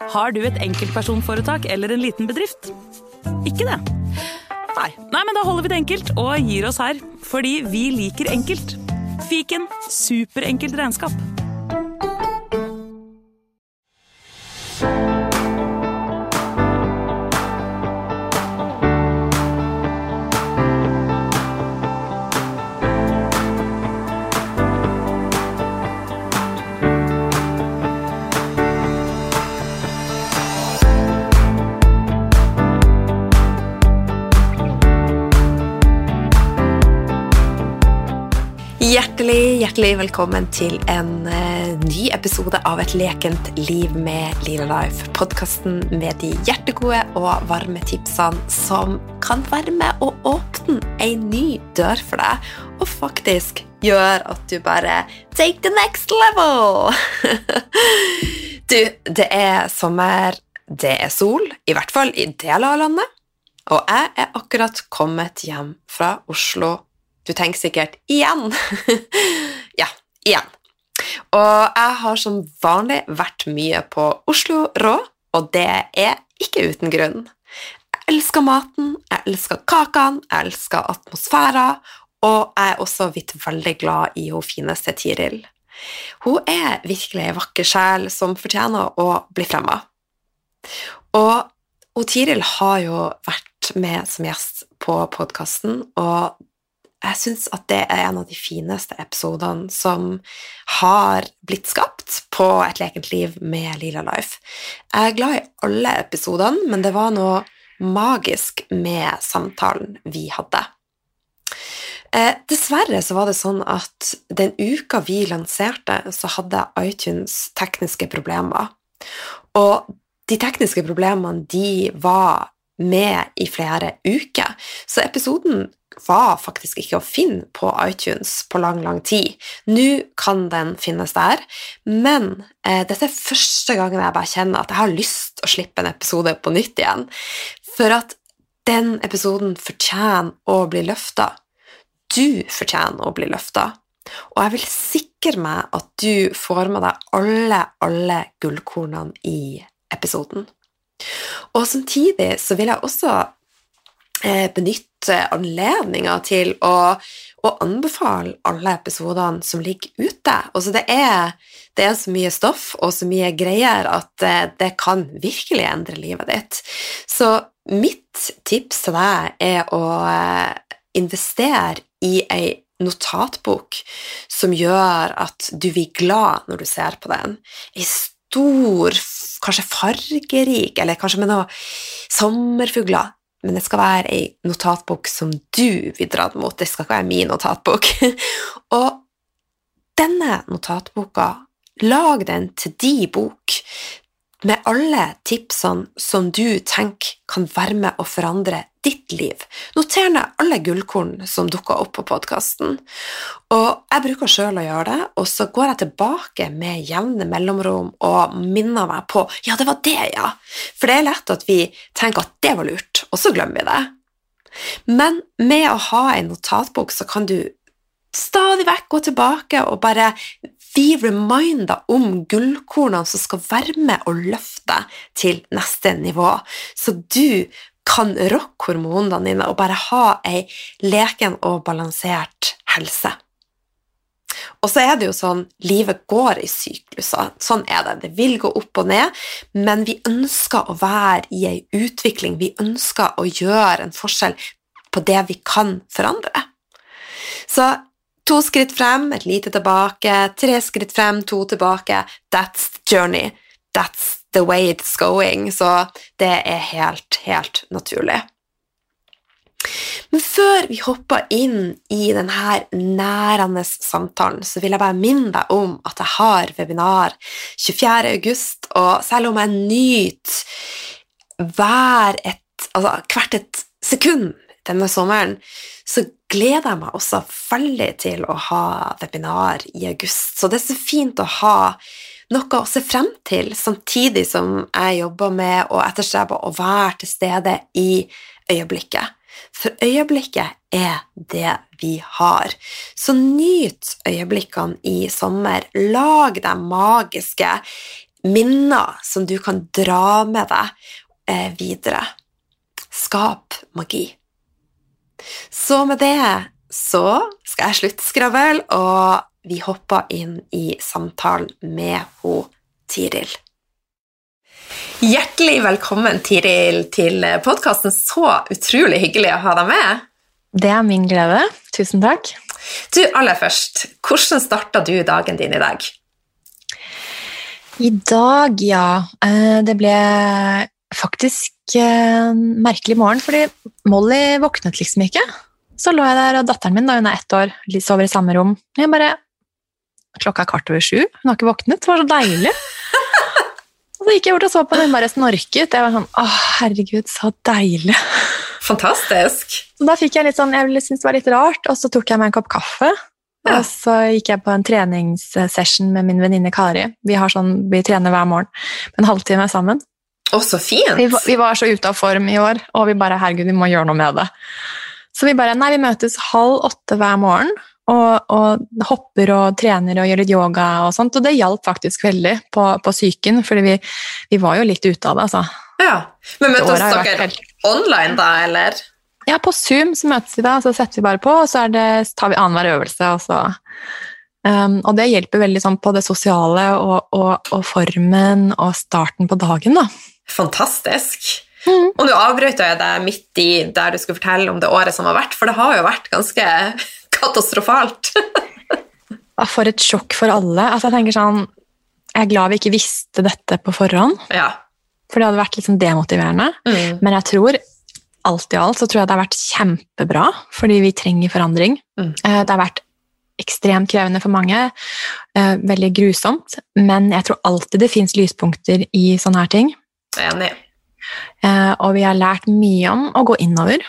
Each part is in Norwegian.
Har du et enkeltpersonforetak eller en liten bedrift? Ikke det? Nei, men da holder vi det enkelt og gir oss her, fordi vi liker enkelt. Fiken, superenkelt regnskap. Hjertelig velkommen til en ny episode av Et lekent liv med Lila Life. Podcasten med de hjertegode og varme tipsene som kan være med å åpne en ny dør for deg, og faktisk gjør at du bare take the next level. Du, det er sommer, det er sol, i hvert fall i deler av landet, og jeg er akkurat kommet hjem fra Oslo. Du tenker sikkert, igjen. Ja, igjen. Og jeg har som vanlig vært mye på Oslo Rå, og det er ikke uten grunn. Jeg elsker maten, jeg elsker kakene, jeg elsker atmosfæren, og jeg er også veldig glad i hun fineste Tiril. Hun er virkelig en vakker sjel som fortjener å bli fremmet. Og Tiril har jo vært med som gjest på podcasten, og jeg synes at det er en av de fineste episodene som har blitt skapt på Et lekent liv med Lila Life. Jeg er glad i alle episodene, men det var noe magisk med samtalen vi hadde. Dessverre så var det sånn at den uka vi lanserte, så hadde iTunes tekniske problemer. Og de tekniske problemene, de var med i flere uker, så episoden var faktisk ikke å finne på iTunes på lang tid. Nå kan den finnes der, men dette er første gangen jeg bare kjenner at jeg har lyst å slippe en episode på nytt igjen, for at den episoden fortjener å bli løftet. Du fortjener å bli løftet, og jeg vil sikre meg at du får med deg alle gullkornene i episoden. Og samtidig så vil jeg også benytte anledningen til å anbefale alle episodene som ligger ute. Altså det er så mye stoff og så mye greier at det kan virkelig endre livet ditt. Så mitt tips til deg er å investere i en notatbok som gjør at du blir glad når du ser på den. En stor, kanskje fargerik, eller kanskje med noen sommerfugler, men det skal være en notatbok som du vil dra mot. Det skal ikke være min notatbok. Og denne notatboka, lag den til din bok med alle tipsene som du tenker kan være med å forandre ditt liv. Noter ned alle gullkorn som dukker opp på podcasten. Og jeg bruker selv å gjøre det, og så går jeg tilbake med jevne mellomrom og minner meg på, ja, det var det, ja. For det er lett at vi tenker at det var lurt, og så glemmer vi det. Men med å ha en notatbok så kan du stadig vekk gå tilbake og bare bli remindet om gullkornene som skal være med og løfte til neste nivå, så du kan rocke hormonene dine og bare ha en leken og balansert helse. Og så er det jo sånn, livet går i sykluser, sånn er det, det vil gå opp og ned, men vi ønsker å være i en utvikling, vi ønsker å gjøre en forskjell på det vi kan forandre. Så 2 skritt frem, et lite tilbake, 3 skritt frem, 2 tilbake, that's the journey, that's the way it's going, så det er helt naturlig. Men før vi hopper inn i denne nærende samtalen, så vil jeg bare minne deg om at jeg har webinar 24. august, og selv om jeg nyter hvert et sekund denne sommeren, så gleder jeg meg også veldig til å ha webinar i august. Så det er så fint å ha noe å se frem til, samtidig som jeg jobber med å etterstrebe å være til stede i øyeblikket. For øyeblikket er det vi har. Så nyt øyeblikkene i sommer. Lag de magiske minner som du kan dra med deg videre. Skap magi. Så med det så skal jeg slutte skravl, og vi hopper inn i samtalen med Tiril. Hjertelig velkommen, Tiril, til podcasten. Så utrolig hyggelig å ha deg med. Det min glede. Tusen takk. Du, aller først, hvordan startet du dagen din i dag? I dag, ja. Det ble faktisk en merkelig morgen, fordi Molly våknet liksom ikke. Så lå jeg der, og datteren min, da hun 1 år, sover i samme rom. Klokka 7:15, hun har ikke våknet, det var så deilig. Og så gikk jeg bort og så på den, bare snorket. Jeg var sånn, herregud, så deilig. Fantastisk. Så da fikk jeg litt sånn, jeg syntes det var litt rart, og så tok jeg meg en kopp kaffe, og så gikk jeg på en treningssession med min venninne Kari. Vi trener hver morgen, en halvtime sammen. Så fint. Vi var så ute av form i år, og vi bare, herregud, vi må gjøre noe med det. Så vi møtes 7:30 hver morgen, og hopper og trener og gjør litt yoga og sånt, og det hjalp faktisk veldig på psyken, fordi vi var jo litt ute av det, altså. Ja, men møtes dere online da, eller? Ja, på Zoom så møtes vi da, så setter vi bare på, og så tar vi annenhver øvelse, og det hjelper veldig sånn på det sosiale og formen og starten på dagen da. Fantastisk. Og nå avbrøt jeg deg midt i der du skulle fortelle om det året som har vært, for det har jo vært ganske katastrofalt. For et sjokk for alle. Altså, jeg tenker sånn, jeg er glad vi ikke visste dette på forhånd, for det hadde vært litt sånn demotiverende, men jeg tror, alt i alt, så tror jeg det har vært kjempebra, fordi vi trenger forandring. Det har vært ekstremt krevende for mange, veldig grusomt, men jeg tror alltid det finnes lyspunkter i sånne her ting. Enig. Og vi har lært mye om å gå innover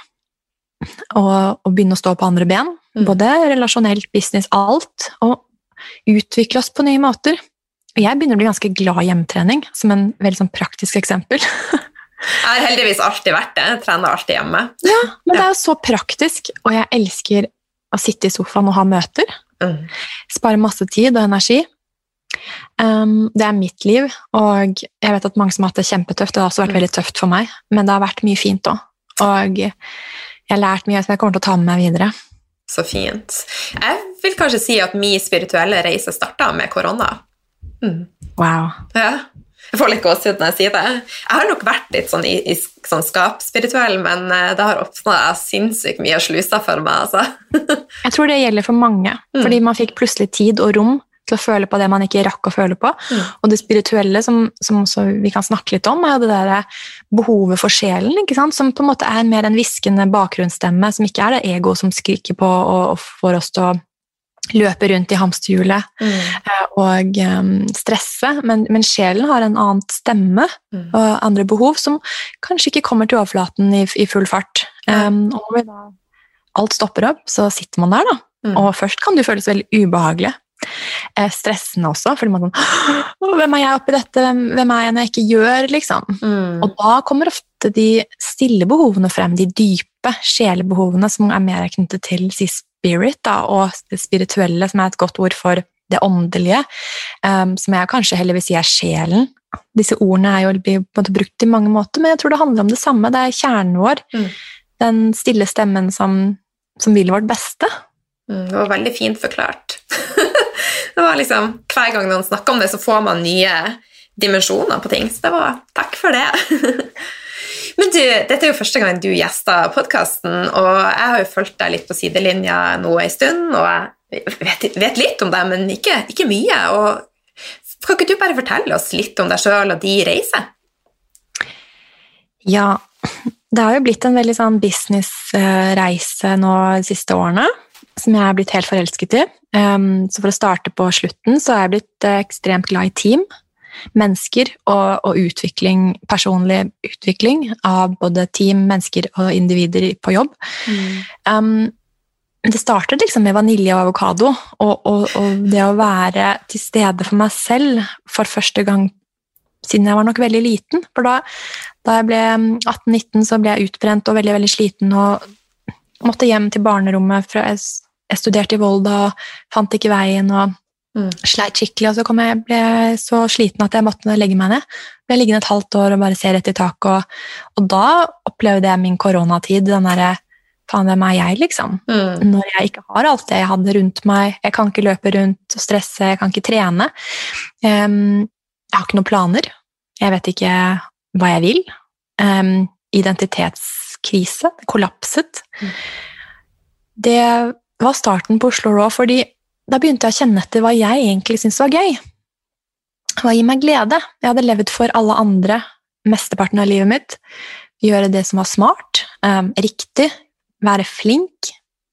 og begynne å stå på andre ben, både relasjonelt, business, alt, og utvikle oss på nye måter. Jeg begynner å bli ganske glad i hjemmetrening, som en veldig sånn praktisk eksempel. Jeg har heldigvis alltid vært det, jeg trener alltid hjemme. Ja, men det er jo så praktisk, og jeg elsker å sitte i sofaen og ha møter, spare masse tid og energi. Det er mitt liv, og jeg vet at mange som har hatt det kjempetøft, det har også vært veldig tøft for meg, men det har vært mye fint også, og jeg har lært mye som jeg kommer til å ta med meg videre. Så fint. Jeg vil kanskje si at min spirituelle reise startet med korona. Wow. Ja, jeg får litt gåsehud når jeg sier det. Jeg har nok vært litt sånn i sånn skapspirituell, men det har åpnet sinnssykt mye sluser for meg, altså. Jeg tror det gjelder for mange, fordi man fikk plutselig tid og rom til å føle på det man ikke rakk å føle på. Og det spirituelle, som også vi kan snakke litt om, er det der behovet for sjelen, ikke sant? Som på en måte er mer en viskende bakgrunnsstemme, som ikke er det ego som skriker på og får oss til å løpe rundt i hamsterhjulet og stresse, men sjelen har en annen stemme og andre behov som kanskje ikke kommer til overflaten i full fart. Og når alt stopper opp, så sitter man der da. Og først kan det føles veldig ubehagelig. Stressende også, fordi man sånn, hvem er jeg oppi dette, hvem er jeg når jeg ikke gjør, liksom. Og da kommer ofte de stille behovene frem, de dype sjelebehovene som er mer knyttet til spirit da, og det spirituelle, som er et godt ord for det åndelige, som jeg kanskje heller vil si er sjelen. Disse ordene blir brukt i mange måter, men jeg tror det handler om det samme, det er kjernen vår, den stille stemmen som vil vårt beste. Det var veldig fint forklart. Det var liksom, hver gang noen snakker om det, så får man nye dimensjoner på ting, så det var, takk for det. Men du, dette er jo første gang du gjestet podcasten, og jeg har jo fulgt deg litt på sidelinja nå en stund, og jeg vet litt om deg, men ikke mye, og kan ikke du bare fortelle oss litt om deg selv og de reiser? Ja, det har jo blitt en veldig sånn businessreise nå de siste årene, som jeg har blitt helt forelsket i. Så for å starte på slutten, så har jeg blitt ekstremt glad i team, mennesker og utvikling, personlig utvikling av både team, mennesker og individer på jobb. Det startet liksom med vanilje og avokado, og det å være til stede for meg selv for første gang siden jeg var nok veldig liten, for da jeg ble 18-19 så ble jeg utbrent og veldig, veldig sliten og måtte hjem til barnerommet. Jeg studerte i Volda og fant ikke veien, og Sleit skikkelig, og så ble jeg så sliten at jeg måtte legge meg ned. Ble liggende et halvt år og bare se rett i taket, og da opplevde jeg min koronatid, den der, faen, hvem er jeg, liksom? Når jeg ikke har alt det jeg hadde rundt meg, jeg kan ikke løpe rundt og stresse, jeg kan ikke trene. Jeg har ikke noen planer, jeg vet ikke hva jeg vil. Identitetskrise, kollapset. Det var starten på Oslo Raw, fordi da begynte jeg å kjenne etter hva jeg egentlig syntes var gøy. Hva gir meg glede? Jeg hadde levd for alle andre mesteparten av livet mitt. Gjøre det som var smart, riktig, være flink.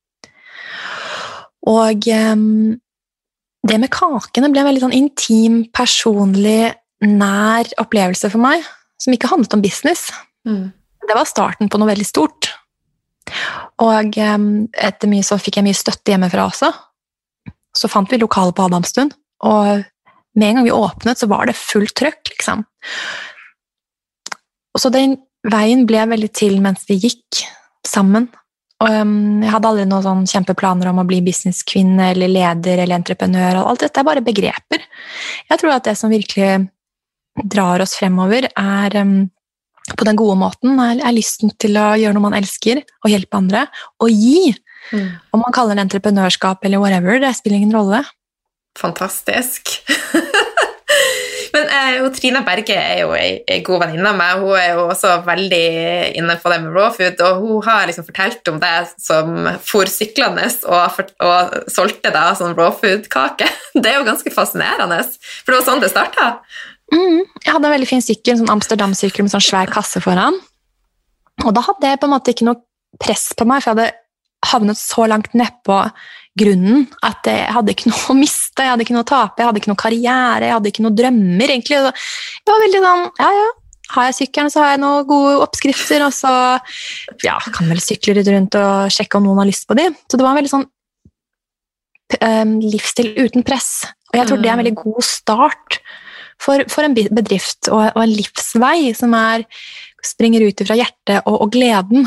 Og det med kakene ble en veldig sånn intim, personlig, nær opplevelse for meg, som ikke handlet om business. Det var starten på noe veldig stort. Og etter mye så fikk jeg mye støtte hjemmefra også. Så fant vi lokale på Adamstuen, og med en gang vi åpnet så var det fullt trøkk, liksom. Og så den veien ble veldig til mens vi gikk sammen. Og jeg hadde aldri noen sånn kjempeplaner om å bli businesskvinne eller leder eller entreprenør, og alt dette er bare begreper. Jeg tror at det som virkelig drar oss fremover på den gode måten, er lysten til å gjøre noe man elsker, og hjelpe andre, og gi. Om man kaller det entreprenørskap eller whatever, det spiller ingen rolle. Fantastisk. Men Trine Berge er jo en god venninne av meg. Hun er jo også veldig inne på det med raw food, og hun har liksom fortalt om det som for syklende og solgte da sånn raw food-kake. Det er jo ganske fascinerende, for det var sånn det startet. Jeg hadde en veldig fin sykkel, en sånn Amsterdam-sykkel med sånn svær kasse foran. Og da hadde jeg på en måte ikke noe press på meg, for jeg hadde havnet så langt ned på grunnen at jeg hadde ikke noe å miste, jeg hadde ikke noe å tape, jeg hadde ikke noe karriere, jeg hadde ikke noe drømmer, egentlig. Det var veldig sånn, ja, har jeg sykkelen, så har jeg noen gode oppskrifter, og så kan vel sykle litt rundt og sjekke om noen har lyst på de. Så det var en veldig sånn livsstil uten press, og jeg tror det er en veldig god start for en bedrift og en livsvei som springer ut fra hjertet og gleden.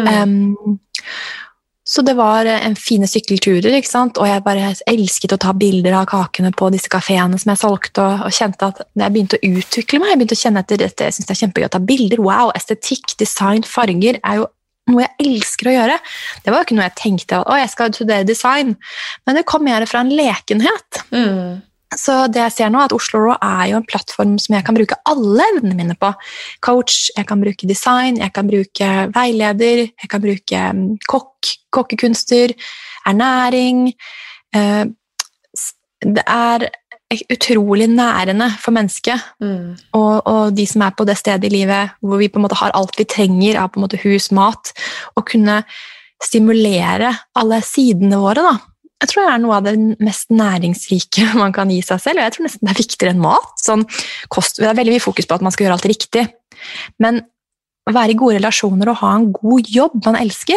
Så det var en fine sykkelturer, ikke sant? Og jeg bare elsket å ta bilder av kakene på disse kaféene som jeg solgte, og kjente at jeg begynte å utvikle meg, jeg begynte å kjenne etter dette, jeg synes det er kjempegøy å ta bilder, wow, estetikk, design, farger er jo noe jeg elsker å gjøre. Det var jo ikke noe jeg tenkte, jeg skal studere design, men det kom mer fra en lekenhet. Så det jeg ser nå er at Oslo Raw er jo en plattform som jeg kan bruke alle evnene mine på. Coach, jeg kan bruke design, jeg kan bruke veileder, jeg kan bruke kokkekunster, ernæring. Det er utrolig nærende for mennesket, og de som er på det stedet i livet hvor vi på en måte har alt vi trenger av på en måte hus, mat, og kunne stimulere alle sidene våre da. Jeg tror det er noe av det mest næringsrike man kan gi seg selv, og jeg tror nesten det er viktigere enn mat. Det er veldig mye fokus på at man skal gjøre alt riktig, men å være i gode relasjoner og ha en god jobb man elsker,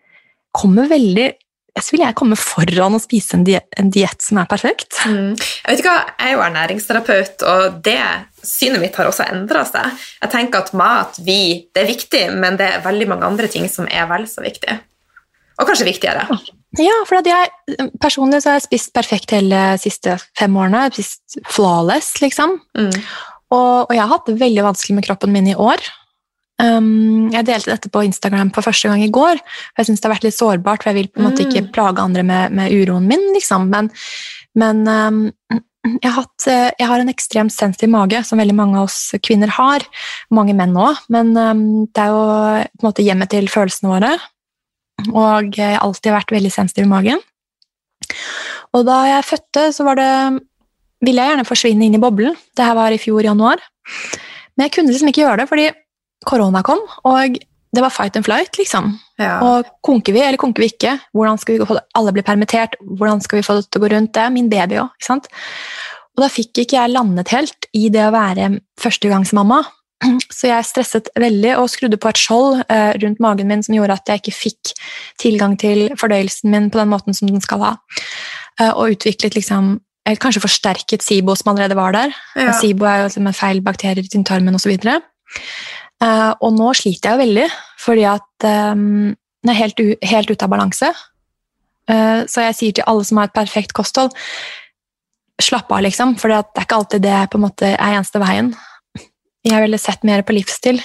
vil jeg komme foran å spise en diett som er perfekt. Jeg vet ikke hva, jeg er jo ernæringsterapeut, og det synet mitt har også endret seg. Jeg tenker at mat, det er viktig, men det er veldig mange andre ting som er vel så viktig. Og kanskje viktigere. Ja, for at jeg personlig så har jeg spist perfekt hele de siste 5 årene. Jeg har spist flawless, liksom. Og jeg har hatt det veldig vanskelig med kroppen min i år. Jeg delte dette på Instagram for første gang i går. Jeg synes det har vært litt sårbart, for jeg vil på en måte ikke plage andre med uroen min, liksom. Men jeg har en ekstremt sensitiv mage, som veldig mange av oss kvinner har. Mange menn også, men det er jo på en måte hjemmet til følelsene våre. Og jeg har alltid vært veldig sensitiv i magen. Og da jeg fødte, så ville jeg gjerne forsvinne inn i boblen. Dette var i fjor januar. Men jeg kunne liksom ikke gjøre det, fordi korona kom, og det var fight and flight, liksom. Ja. Og konker vi, eller konker vi ikke? Hvordan skal vi få det? Alle blir permittert, hvordan skal vi få det til å gå rundt? Det er min baby også, ikke sant? Og da fikk ikke jeg landet helt i det å være førstegangsmamma. Så jeg stresset veldig og skrudde på et skjold rundt magen min som gjorde at jeg ikke fikk tilgang til fordøyelsen min på den måten som den skal ha. Og utviklet liksom, kanskje forsterket SIBO som allerede var der. Ja. SIBO er jo liksom en feil bakterier i tynntarmen og så videre. Og nå sliter jeg jo veldig, fordi at den er helt ute av balanse. Så jeg sier til alle som har et perfekt kosthold, slappe av, liksom, for det er ikke alltid det på en måte er eneste veien. Jeg ville sett mer på livsstil.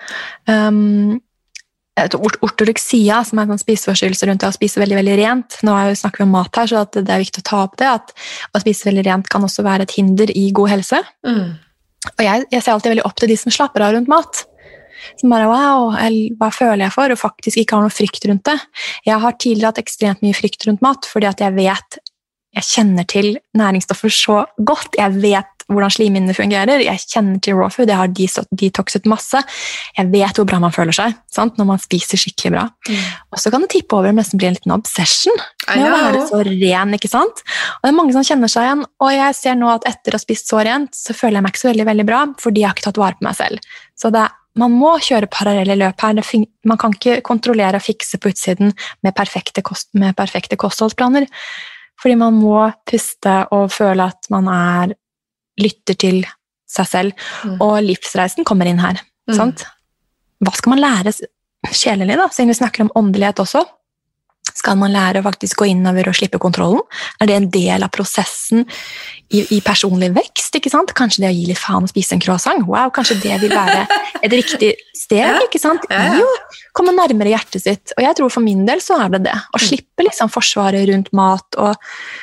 Ortoreksia, som er en spiseforstyrrelse rundt det å spise veldig, veldig rent. Nå snakker vi om mat her, så at det er viktig å ta opp det, at å spise veldig rent kan også være et hinder i god helse. Og jeg ser alltid veldig opp til de som slapper av rundt mat. Som bare, wow, hva føler jeg for? Og faktisk ikke har noe frykt rundt det. Jeg har tidligere hatt ekstremt mye frykt rundt mat, fordi at jeg kjenner til næringsstoffer så godt. Jeg vet hvordan slimhinnene fungerer. Jeg kjenner til raw food. Jeg har detoxet masse. Jeg vet hvor bra man føler seg, sant? Når man spiser skikkelig bra. Og så kan det tippe over og nesten bli en liten obsession med å være så ren, ikke sant? Og det er mange som kjenner seg igjen, og jeg ser nå at etter å ha spist så rent, så føler jeg meg ikke så veldig, veldig bra, fordi jeg har ikke tatt vare på meg selv. Så man må kjøre parallelle løp her. Man kan ikke kontrollere og fikse på utsiden med perfekte kostholdsplaner, fordi man må puste og føle at man lytter til seg selv, og livsreisen kommer inn her. Sant? Hva skal man lære sjelelig da? Siden vi snakker om åndelighet også, skal man lære å faktisk gå innover og slippe kontrollen? Er det en del av prosessen i personlig vekst, ikke sant? Kanskje det å gi litt faen og spise en croissant? Wow, kanskje det vil være et riktig steg, ikke sant? Jo, komme nærmere hjertet sitt. Og jeg tror for min del så er det det. Å slippe liksom forsvaret rundt mat og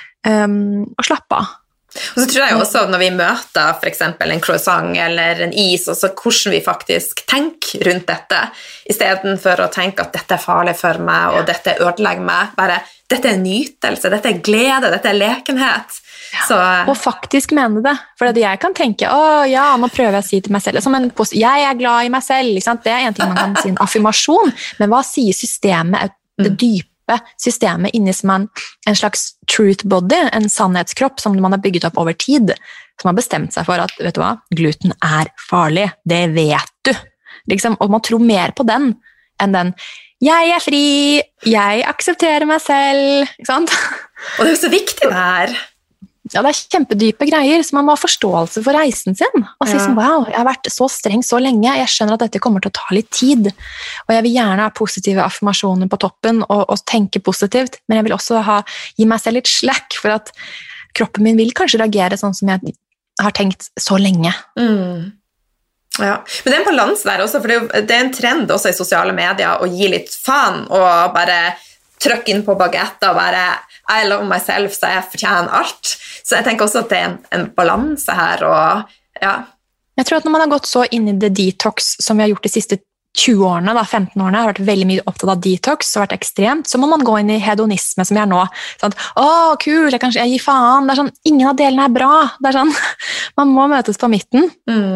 slappe av. Og så tror jeg også når vi møter for eksempel en croissant eller en is, og så hvordan vi faktisk tenker rundt dette, i stedet for å tenke at dette er farlig for meg, og dette ødelegger meg, bare dette er nytelse, dette er glede, dette er lekenhet. Så, og faktisk mene det, for at jeg kan tenke, nå prøver jeg å si til meg selv, jeg er glad i meg selv, ikke sant? Det er en ting man kan si, en affirmasjon, men hva sier systemet, det dype systemet inni som en slags truth body, en sannhetskropp som man har bygget opp over tid, som har bestemt seg for at, vet du hva, gluten er farlig, det vet du, liksom, og man tror mer på den enn den, jeg er fri, jeg aksepterer meg selv, ikke sant? Og det er jo så viktig det her. Ja, det er kjempedype greier, så man må ha forståelse for reisen sin, og si sånn, wow, jeg har vært så streng så lenge, jeg skjønner at dette kommer til å ta litt tid, og jeg vil gjerne ha positive affirmasjoner på toppen, og tenke positivt, men jeg vil også gi meg selv litt slack, for at kroppen min vil kanskje reagere sånn som jeg har tenkt så lenge. Ja, men det er en balanse der også, for det er en trend også i sosiale medier å gi litt faen, og bare trykke inn på baguette og bare I love myself, så jeg fortjener alt. Så jeg tenker også at det er en balanse her, og ja. Jeg tror at når man har gått så inn i det detox som vi har gjort de siste 20 årene, 15 årene, har vært veldig mye opptatt av detox, så har vært ekstremt, så må man gå inn i hedonisme som jeg er nå. Sånn, kul, jeg gir faen. Det er sånn, ingen av delene er bra. Det er sånn, man må møtes på midten.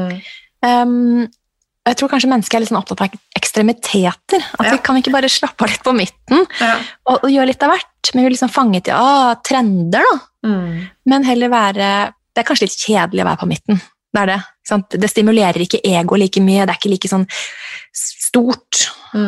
Jeg tror kanskje mennesker er litt sånn opptatt av ekstremiteter, at vi kan ikke bare slappe av litt på midten og gjøre litt av hvert, men vi liksom fanget i trender da, men heller det er kanskje litt kjedelig å være på midten, det er det, sant? Det stimulerer ikke ego like mye, det er ikke like sånn stort,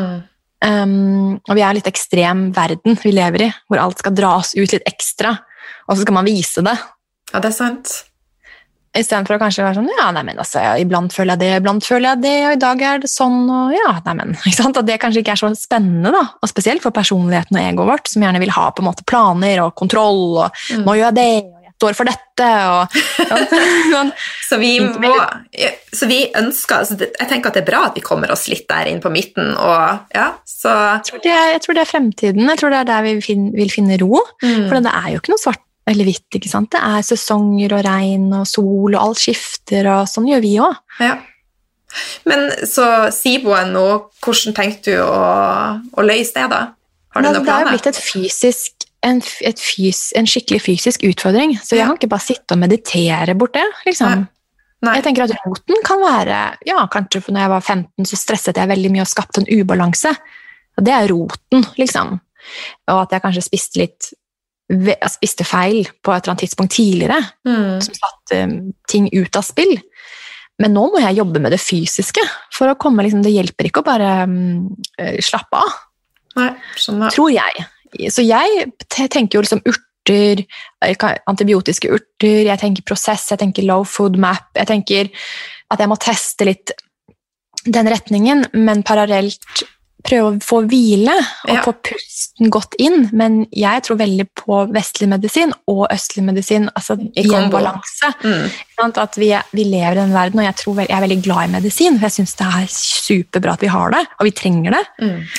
og vi er litt ekstrem verden vi lever i, hvor alt skal dras ut litt ekstra, og så skal man vise det. Ja, det er sant. I stedet for å kanskje være sånn, iblant føler jeg det, og i dag er det sånn, og ikke sant? At det kanskje ikke er så spennende da, og spesielt for personligheten og egoet vårt, som gjerne vil ha på en måte planer og kontroll, og nå gjør jeg det, og jeg står for dette, og så vi ønsker, jeg tenker at det er bra at vi kommer oss litt der inn på midten, og så jeg tror det er fremtiden, jeg tror det er der vi vil finne ro, for det er jo ikke noe svart eller hvitt, ikke sant? Det er sesonger og regn og sol, og alt skifter, og sånn gjør vi også. Ja. Men så SIBOen nå, hvordan tenkte du å løse det da? Har du noen planer? Det har blitt en skikkelig fysisk utfordring, så jeg kan ikke bare sitte og meditere bort det, liksom. Nei. Jeg tenker at roten kan være, kanskje for når jeg var 15 så stresset jeg veldig mye og skapte en ubalanse, og det er roten, liksom. Og at jeg kanskje spiste feil på et eller annet tidspunkt tidligere, som satte ting ut av spill. Men nå må jeg jobbe med det fysiske, for å komme, liksom, det hjelper ikke å bare slappe av. Nei, skjønner. Tror jeg. Så jeg tenker jo liksom urter, antibiotiske urter, jeg tenker prosess, jeg tenker low food map, jeg tenker at jeg må teste litt den retningen, men parallelt prøve å få hvile og få pusten godt inn, men jeg tror veldig på vestlig medisin og østlig medisin, altså i en balanse. At vi lever i den verden, og jeg er veldig glad i medisin, for jeg synes det er superbra at vi har det, og vi trenger det.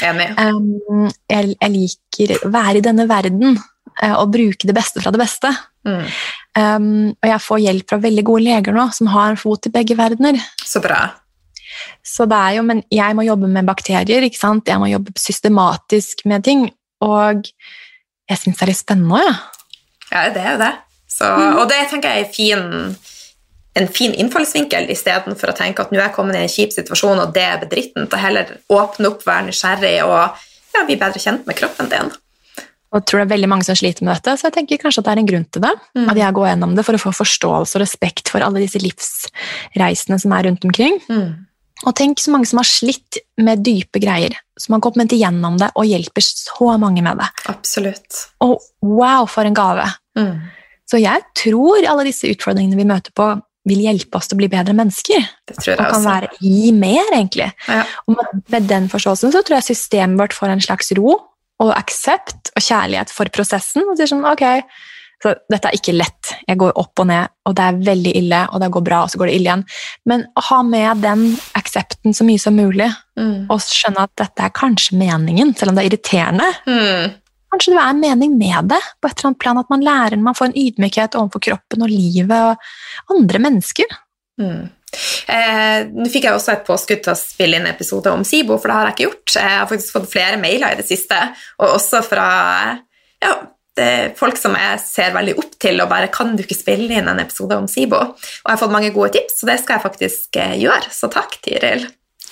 Jeg liker å være i denne verden og bruke det beste fra det beste. Og jeg får hjelp fra veldig gode leger nå, som har en fot i begge verdener. Så bra. Så det er jo, men jeg må jobbe med bakterier, ikke sant? Jeg må jobbe systematisk med ting, og jeg synes det er litt spennende, Ja, det er jo det. Så, og det tenker jeg er en fin innfallsvinkel, i stedet for å tenke at nå er jeg kommet i en kjip situasjon, og det er bedritten, til heller åpne opp, være nysgjerrig, og bli bedre kjent med kroppen din. Og jeg tror det er veldig mange som sliter med dette, så jeg tenker kanskje at det er en grunn til det, at jeg går gjennom det for å få forståelse og respekt for alle disse livsreisene som er rundt omkring. Og tenk så mange som har slitt med dype greier, som har kommet igjennom det og hjelper så mange med det. Absolutt. Og wow, for en gave. Så jeg tror alle disse utfordringene vi møter på vil hjelpe oss til å bli bedre mennesker. Det tror jeg også. Og kan være gi mer, egentlig. Ja. Og med den forståelsen så tror jeg systemet vårt får en slags ro og aksept og kjærlighet for prosessen, og sier sånn, ok, så dette er ikke lett, jeg går opp og ned, og det er veldig ille, og det går bra, og så går det ille igjen. Men å ha med den aksepten så mye som mulig, og skjønne at dette er kanskje meningen, selv om det er irriterende. Kanskje det er en mening med det, på et eller annet plan, at man lærer, man får en ydmykhet overfor kroppen og livet, og andre mennesker. Nå fikk jeg også et påskudd til å spille inn episode om SIBO, for det har jeg ikke gjort. Jeg har faktisk fått flere mailer i det siste, og også fra det er folk som jeg ser veldig opp til, og bare, kan du ikke spille inn en episode om SIBO? Og jeg har fått mange gode tips, så det skal jeg faktisk gjøre. Så takk, Tiril.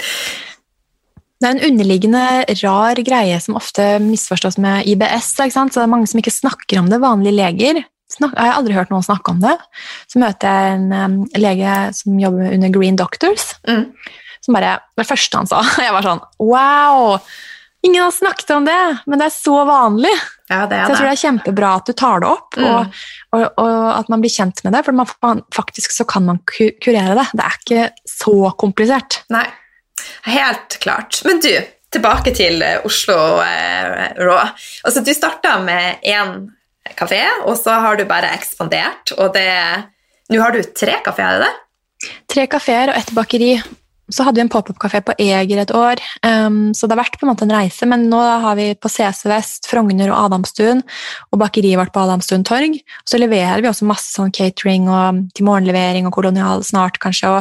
Det er en underliggende rar greie som ofte misforstås med IBS, ikke sant? Så det er mange som ikke snakker om det, vanlige leger. Jeg har aldri hørt noen snakke om det. Så møter jeg en lege som jobber under Green Doctors, som bare, det første han sa, jeg var sånn, wow, ingen har snakket om det, men det er så vanlig. Ja, det er det. Så jeg tror det er kjempebra at du tar det opp, og at man blir kjent med det, for faktisk så kan man kurere det. Det er ikke så komplisert. Nei, helt klart. Men du, tilbake til Oslo Raw. Altså, du startet med en kafé, og så har du bare ekspandert, og nå har du 3 kaféer, er det det? 3 kaféer og 1 bakeri. Så hadde vi en pop-up-kafé på Eger et år, så det har vært på en måte en reise, men nå har vi på CC Vest, Frogner og Adamstuen, og bakeriet vårt på Adamstuen Torg, så leverer vi også masse sånn catering og til morgenlevering og kolonial snart kanskje,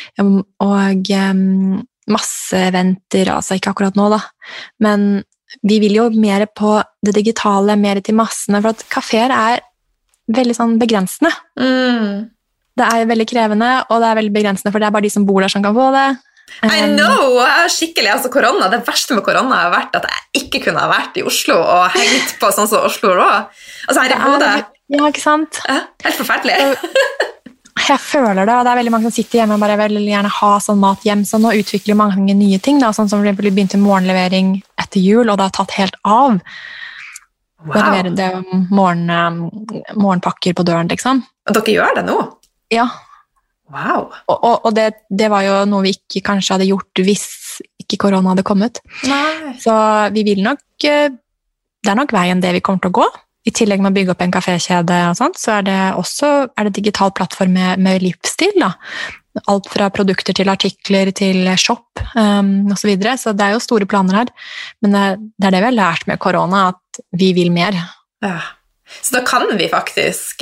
og masse eventer, altså ikke akkurat nå da, men vi vil jo mer på det digitale, mer til massene, for at kaféer er veldig sånn begrensende. Det er veldig krevende, og det er veldig begrensende, for det er bare de som bor der som kan få det. I know! Jeg er skikkelig, altså korona, det verste med korona har vært at jeg ikke kunne ha vært i Oslo og hengt på sånn som Oslo Raw. Altså her i Bodø. Ja, ikke sant? Helt forferdelig. Jeg føler det, og det er veldig mange som sitter hjemme og bare vil gjerne ha sånn mat hjem, så nå utvikler mange nye ting, da, sånn som vi begynte morgenlevering etter jul, og det har tatt helt av. Wow. Det morgenpakker på døren, liksom. Og dere gjør det nå? Ja. Wow. Og det var jo noe vi ikke kanskje hadde gjort hvis ikke korona hadde kommet. Nei. Så vi vil nok, det er nok veien det vi kommer til å gå. I tillegg med å bygge opp en kafékjede og sånt, så er det digital plattform med livsstil da. Alt fra produkter til artikler til shop og så videre. Så det er jo store planer her. Men det er det vi har lært med korona, at vi vil mer. Ja. Så da kan vi faktisk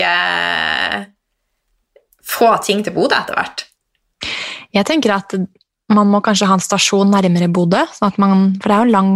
få ting til Bodø etter hvert? Jeg tenker at man må kanskje ha en stasjon nærmere Bodø, sånn at for det er jo en lang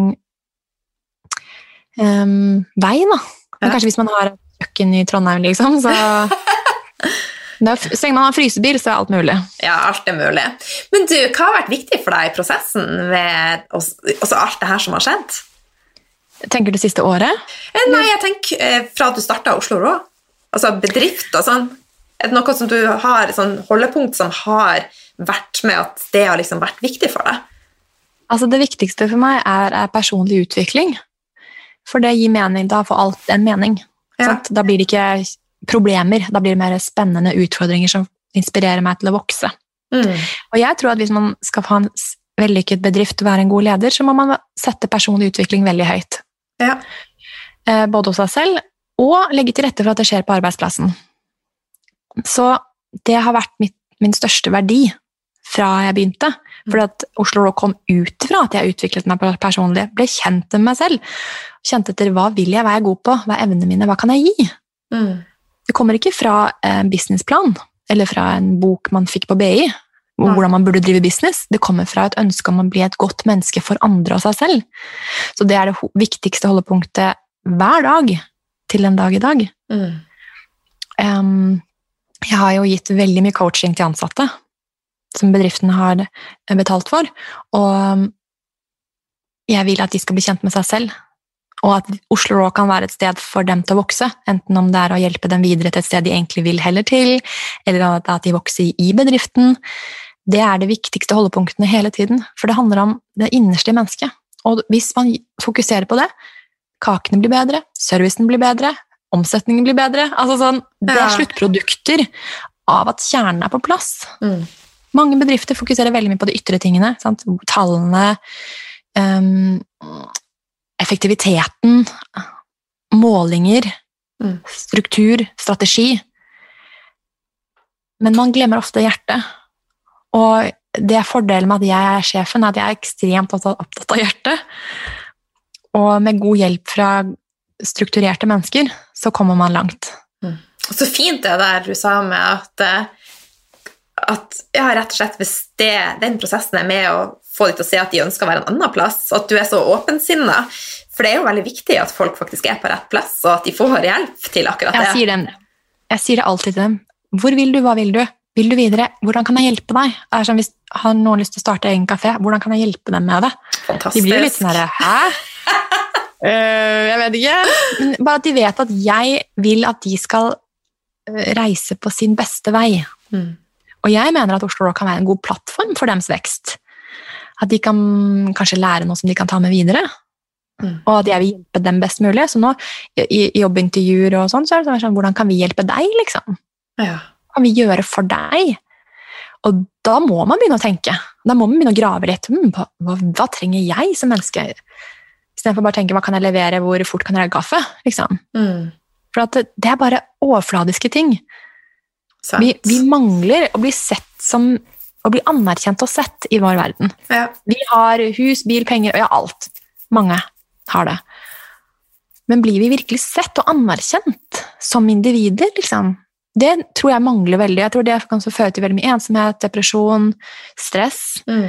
vei da. Men kanskje hvis man har et kjøkken i Trondheim, liksom, så så lenge man har en frysebil, så er alt mulig. Ja, alt er mulig. Men du, hva har vært viktig for deg i prosessen med også alt det her som har skjedd? Tenker du siste året? Nei, jeg tenker fra at du startet Oslo Raw. Altså bedrift og sånn. Er det noe som du har, sånn holdepunkt som har vært med at det har liksom vært viktig for deg? Altså det viktigste for meg er personlig utvikling. For det gir mening, da får alt en mening. Ja. Da blir det ikke problemer, da blir det mer spennende utfordringer som inspirerer meg til å vokse. Og jeg tror at hvis man skal få en vellykket bedrift og være en god leder, så må man sette personlig utvikling veldig høyt. Ja. Både hos seg selv, og legge til rette for at det skjer på arbeidsplassen. Så det har vært min største verdi fra jeg begynte, fordi at Oslo Rock kom ut fra at jeg utviklet meg personlig, ble kjent med meg selv, kjente etter hva vil jeg, hva er jeg god på, hva er evnene mine, hva kan jeg gi? Det kommer ikke fra en businessplan, eller fra en bok man fikk på BI, hvordan man burde drive business. Det kommer fra et ønske om å bli et godt menneske for andre og seg selv. Så det er det viktigste holdepunktet hver dag, til en dag i dag. Jeg har jo gitt veldig mye coaching til ansatte, som bedriften har betalt for, og jeg vil at de skal bli kjent med seg selv, og at Oslo Raw kan være et sted for dem til å vokse, enten om det er å hjelpe dem videre til et sted de egentlig vil heller til, eller at de vokser i bedriften. Det er det viktigste holdepunktene hele tiden, for det handler om det innerste i mennesket. Og hvis man fokuserer på det, kakene blir bedre, servicen blir bedre, omsetningen blir bedre. Altså sånn, det er sluttprodukter av at kjernen er på plass. Mange bedrifter fokuserer veldig mye på de ytre tingene, sant? Tallene, effektiviteten, målinger, struktur, strategi. Men man glemmer ofte hjertet. Og det er fordelen med at jeg er sjefen, at jeg er ekstremt opptatt av hjertet. Og med god hjelp fra strukturerte mennesker, så kommer man langt. Så fint det der du sa med at ja, rett og slett hvis den prosessen er med å få de til å se at de ønsker å være en annen plass, og at du er så åpensinnet, for det er jo veldig viktig at folk faktisk er på rett plass, og at de får hjelp til akkurat det. Jeg sier det alltid til dem. Hvor vil du, hva vil du? Vil du videre? Hvordan kan jeg hjelpe deg? Det er sånn, hvis har noen lyst til å starte egen kafé, hvordan kan jeg hjelpe dem med det? Fantastisk. De blir jo litt sånn her, hæ? Jeg vet ikke, men bare at de vet at jeg vil at de skal reise på sin beste vei. Og jeg mener at Oslo Rock kan være en god plattform for deres vekst. At de kan kanskje lære noe som de kan ta med videre. Og at jeg vil hjelpe dem best mulig. Så nå, i jobbintervjuer og sånn, så er det sånn, hvordan kan vi hjelpe deg, liksom? Hva kan vi gjøre for deg? Og da må man begynne å tenke. Da må man begynne å grave litt. Hva trenger jeg som menneske? I stedet for bare å tenke, hva kan jeg levere, hvor fort kan jeg lage kaffe? Liksom. For at det er bare overfladiske ting. Vi mangler å bli sett som, å bli anerkjent og sett i vår verden. Vi har hus, bil, penger, og ja, alt. Mange har det. Men blir vi virkelig sett og anerkjent som individer, liksom? Det tror jeg mangler veldig. Jeg tror det kan føre til veldig mye ensomhet, depresjon, stress.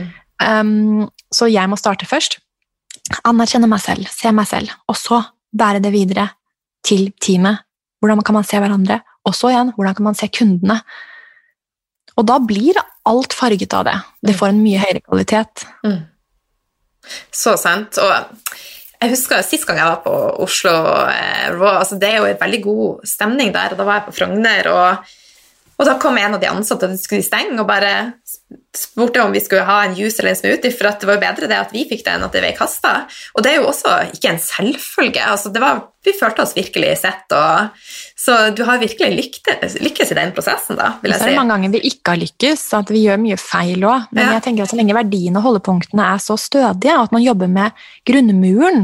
Så jeg må starte først. Anerkjenne meg selv, se meg selv, og så bære det videre til teamet. Hvordan kan man se hverandre? Og så igjen, hvordan kan man se kundene? Og da blir alt farget av det. Det får en mye høyere kvalitet. Så sant. Og jeg husker sist gang jeg var på Oslo Raw, altså det er jo en veldig god stemning der, og da var jeg på Frogner, og da kom en av de ansatte at de skulle stenge, og bare spurte om vi skulle ha en juice eller en smoothie, for at det var jo bedre det at vi fikk det enn at det ble kastet. Og det er jo også ikke en selvfølge. Altså vi følte oss virkelig sett, så du har virkelig lykkes i den prosessen da, vil jeg si. Så er det mange ganger vi ikke har lykkes, at vi gjør mye feil også. Men jeg tenker at så lenge verdiene og holdepunktene er så stødige, og at man jobber med grunnmuren,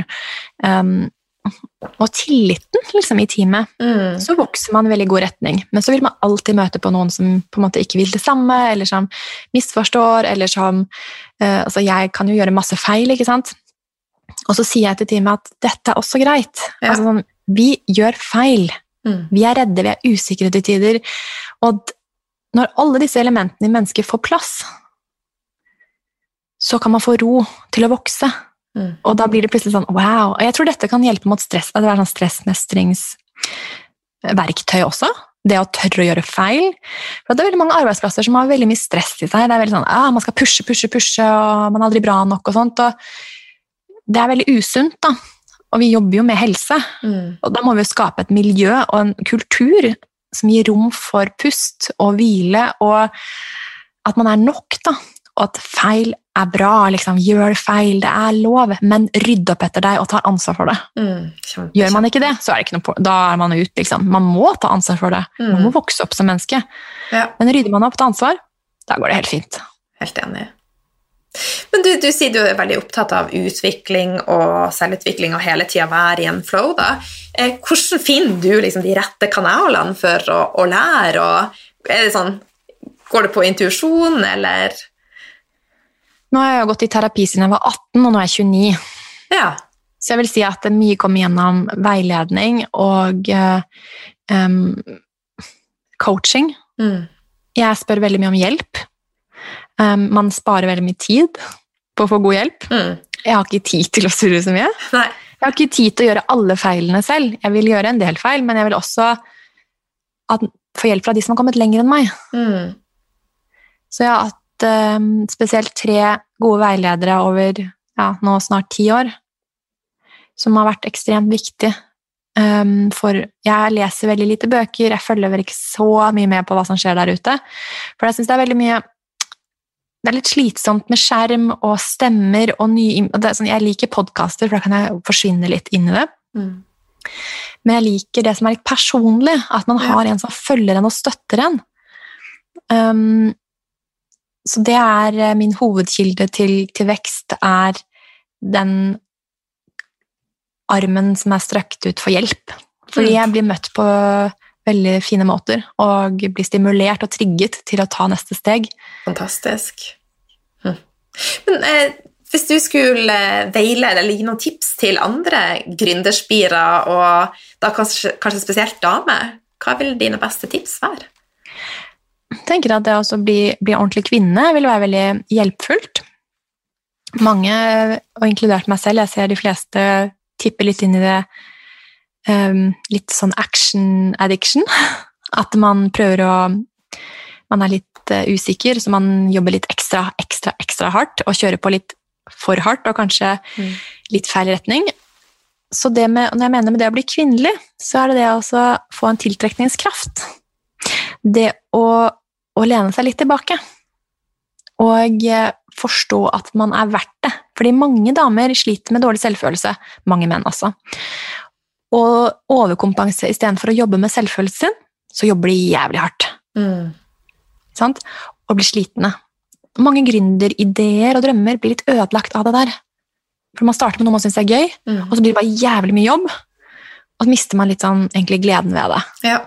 og tilliten liksom, i teamet, så vokser man i veldig god retning. Men så vil man alltid møte på noen som på en måte ikke vil det samme, eller som misforstår, eller som altså jeg kan jo gjøre masse feil, ikke sant? Og så sier jeg til teamet at dette er også greit. Altså, sånn, vi gjør feil. Vi er redde, vi er usikre til tider. Og når alle disse elementene i mennesket får plass, så kan man få ro til å vokse. Og da blir det plutselig sånn, wow. Og jeg tror dette kan hjelpe mot stress, at det er sånn stressmestringsverktøy også. Det å tørre å gjøre feil. For det er veldig mange arbeidsplasser som har veldig mye stress i seg. Det er veldig sånn, man skal pushe, og man er aldri bra nok og sånt. Og det er veldig usunt da. Og vi jobber jo med helse. Og da må vi skape et miljø og en kultur som gir rom for pust og hvile, og at man er nok da. Og at feil er bra, liksom, gjør feil, det er lov, men rydd opp etter deg og ta ansvar for det. Gjør man ikke det, så er det ikke noe da er man ut, liksom. Man må ta ansvar for det. Man må vokse opp som menneske. Men rydder man opp til ansvar, da går det helt fint. Helt enig. Men du, Du sier du veldig opptatt av utvikling og selvutvikling og hele tiden være i en flow da. Hvordan finner du liksom de rette kanalene for å lære? Og det sånn, går det på intuisjon, eller? Nå har jeg jo gått i terapi siden jeg var 18, og nå er jeg 29. Ja. Så jeg vil si at mye kommer gjennom veiledning og coaching. Jeg spør veldig mye om hjelp. Man sparer veldig mye tid på å få god hjelp. Jeg har ikke tid til å surre så mye. Nei. Jeg har ikke tid til å gjøre alle feilene selv. Jeg vil gjøre en del feil, men jeg vil også få hjelp fra de som har kommet lenger enn meg. Så jeg har hatt spesielt 3 gode veiledere over nå snart 10 år, som har vært ekstremt viktig. For jeg leser veldig lite bøker, jeg følger vel ikke så mye med på hva som skjer der ute, for jeg synes det er veldig mye, det er litt slitsomt med skjerm og stemmer og nye, og det er sånn, jeg liker podcaster, for da kan jeg forsvinne litt inn i det. Men jeg liker det som er litt personlig, at man har en som følger en og støtter en. Så det er min hovedkilde til vekst, er den armen som er strøkt ut for hjelp. Fordi jeg blir møtt på veldig fine måter, og blir stimulert og trigget til å ta neste steg. Fantastisk. Men hvis du skulle veilede eller gi noen tips til andre gründerspirer, og da kanskje spesielt damer, hva vil dine beste tips være? Jeg tenker at det å bli ordentlig kvinne vil være veldig hjelpfullt. Mange, og inkludert meg selv, jeg ser de fleste tipper litt inn i det litt sånn action addiction, at man prøver man er litt usikker, så man jobber litt ekstra hardt, og kjører på litt for hardt, og kanskje litt feil retning. Så når jeg mener med det å bli kvinnelig, så er det å få en tiltrekningskraft. Det å lene seg litt tilbake, og forstå at man er verdt det. Fordi mange damer sliter med dårlig selvfølelse, mange menn også. Og overkompensere i stedet for å jobbe med selvfølelsen sin, så jobber de jævlig hardt. Sant? Og blir slitne. Mange gründerideer og drømmer blir litt ødelagt av det der. For man starter med noe man synes er gøy, og så blir det bare jævlig mye jobb, og så mister man litt sånn egentlig gleden ved det. Ja.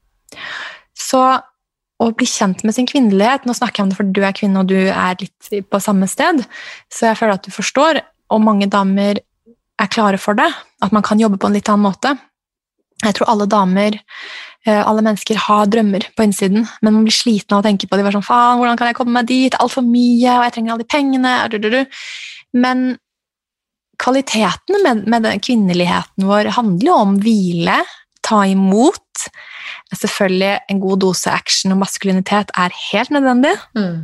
Så å bli kjent med sin kvinnelighet, nå snakker jeg om det fordi du er kvinne og du er litt på samme sted, så jeg føler at du forstår, og mange damer er klare for det, at man kan jobbe på en litt annen måte. Jeg tror alle damer, alle mennesker har drømmer på innsiden, men man blir sliten av å tenke på det, sånn, faen, hvordan kan jeg komme meg dit, alt for mye, og jeg trenger alle de pengene, men kvaliteten med den kvinneligheten vår handler jo om hvile, ta imot. Selvfølgelig en god dose action og maskulinitet er helt nødvendig,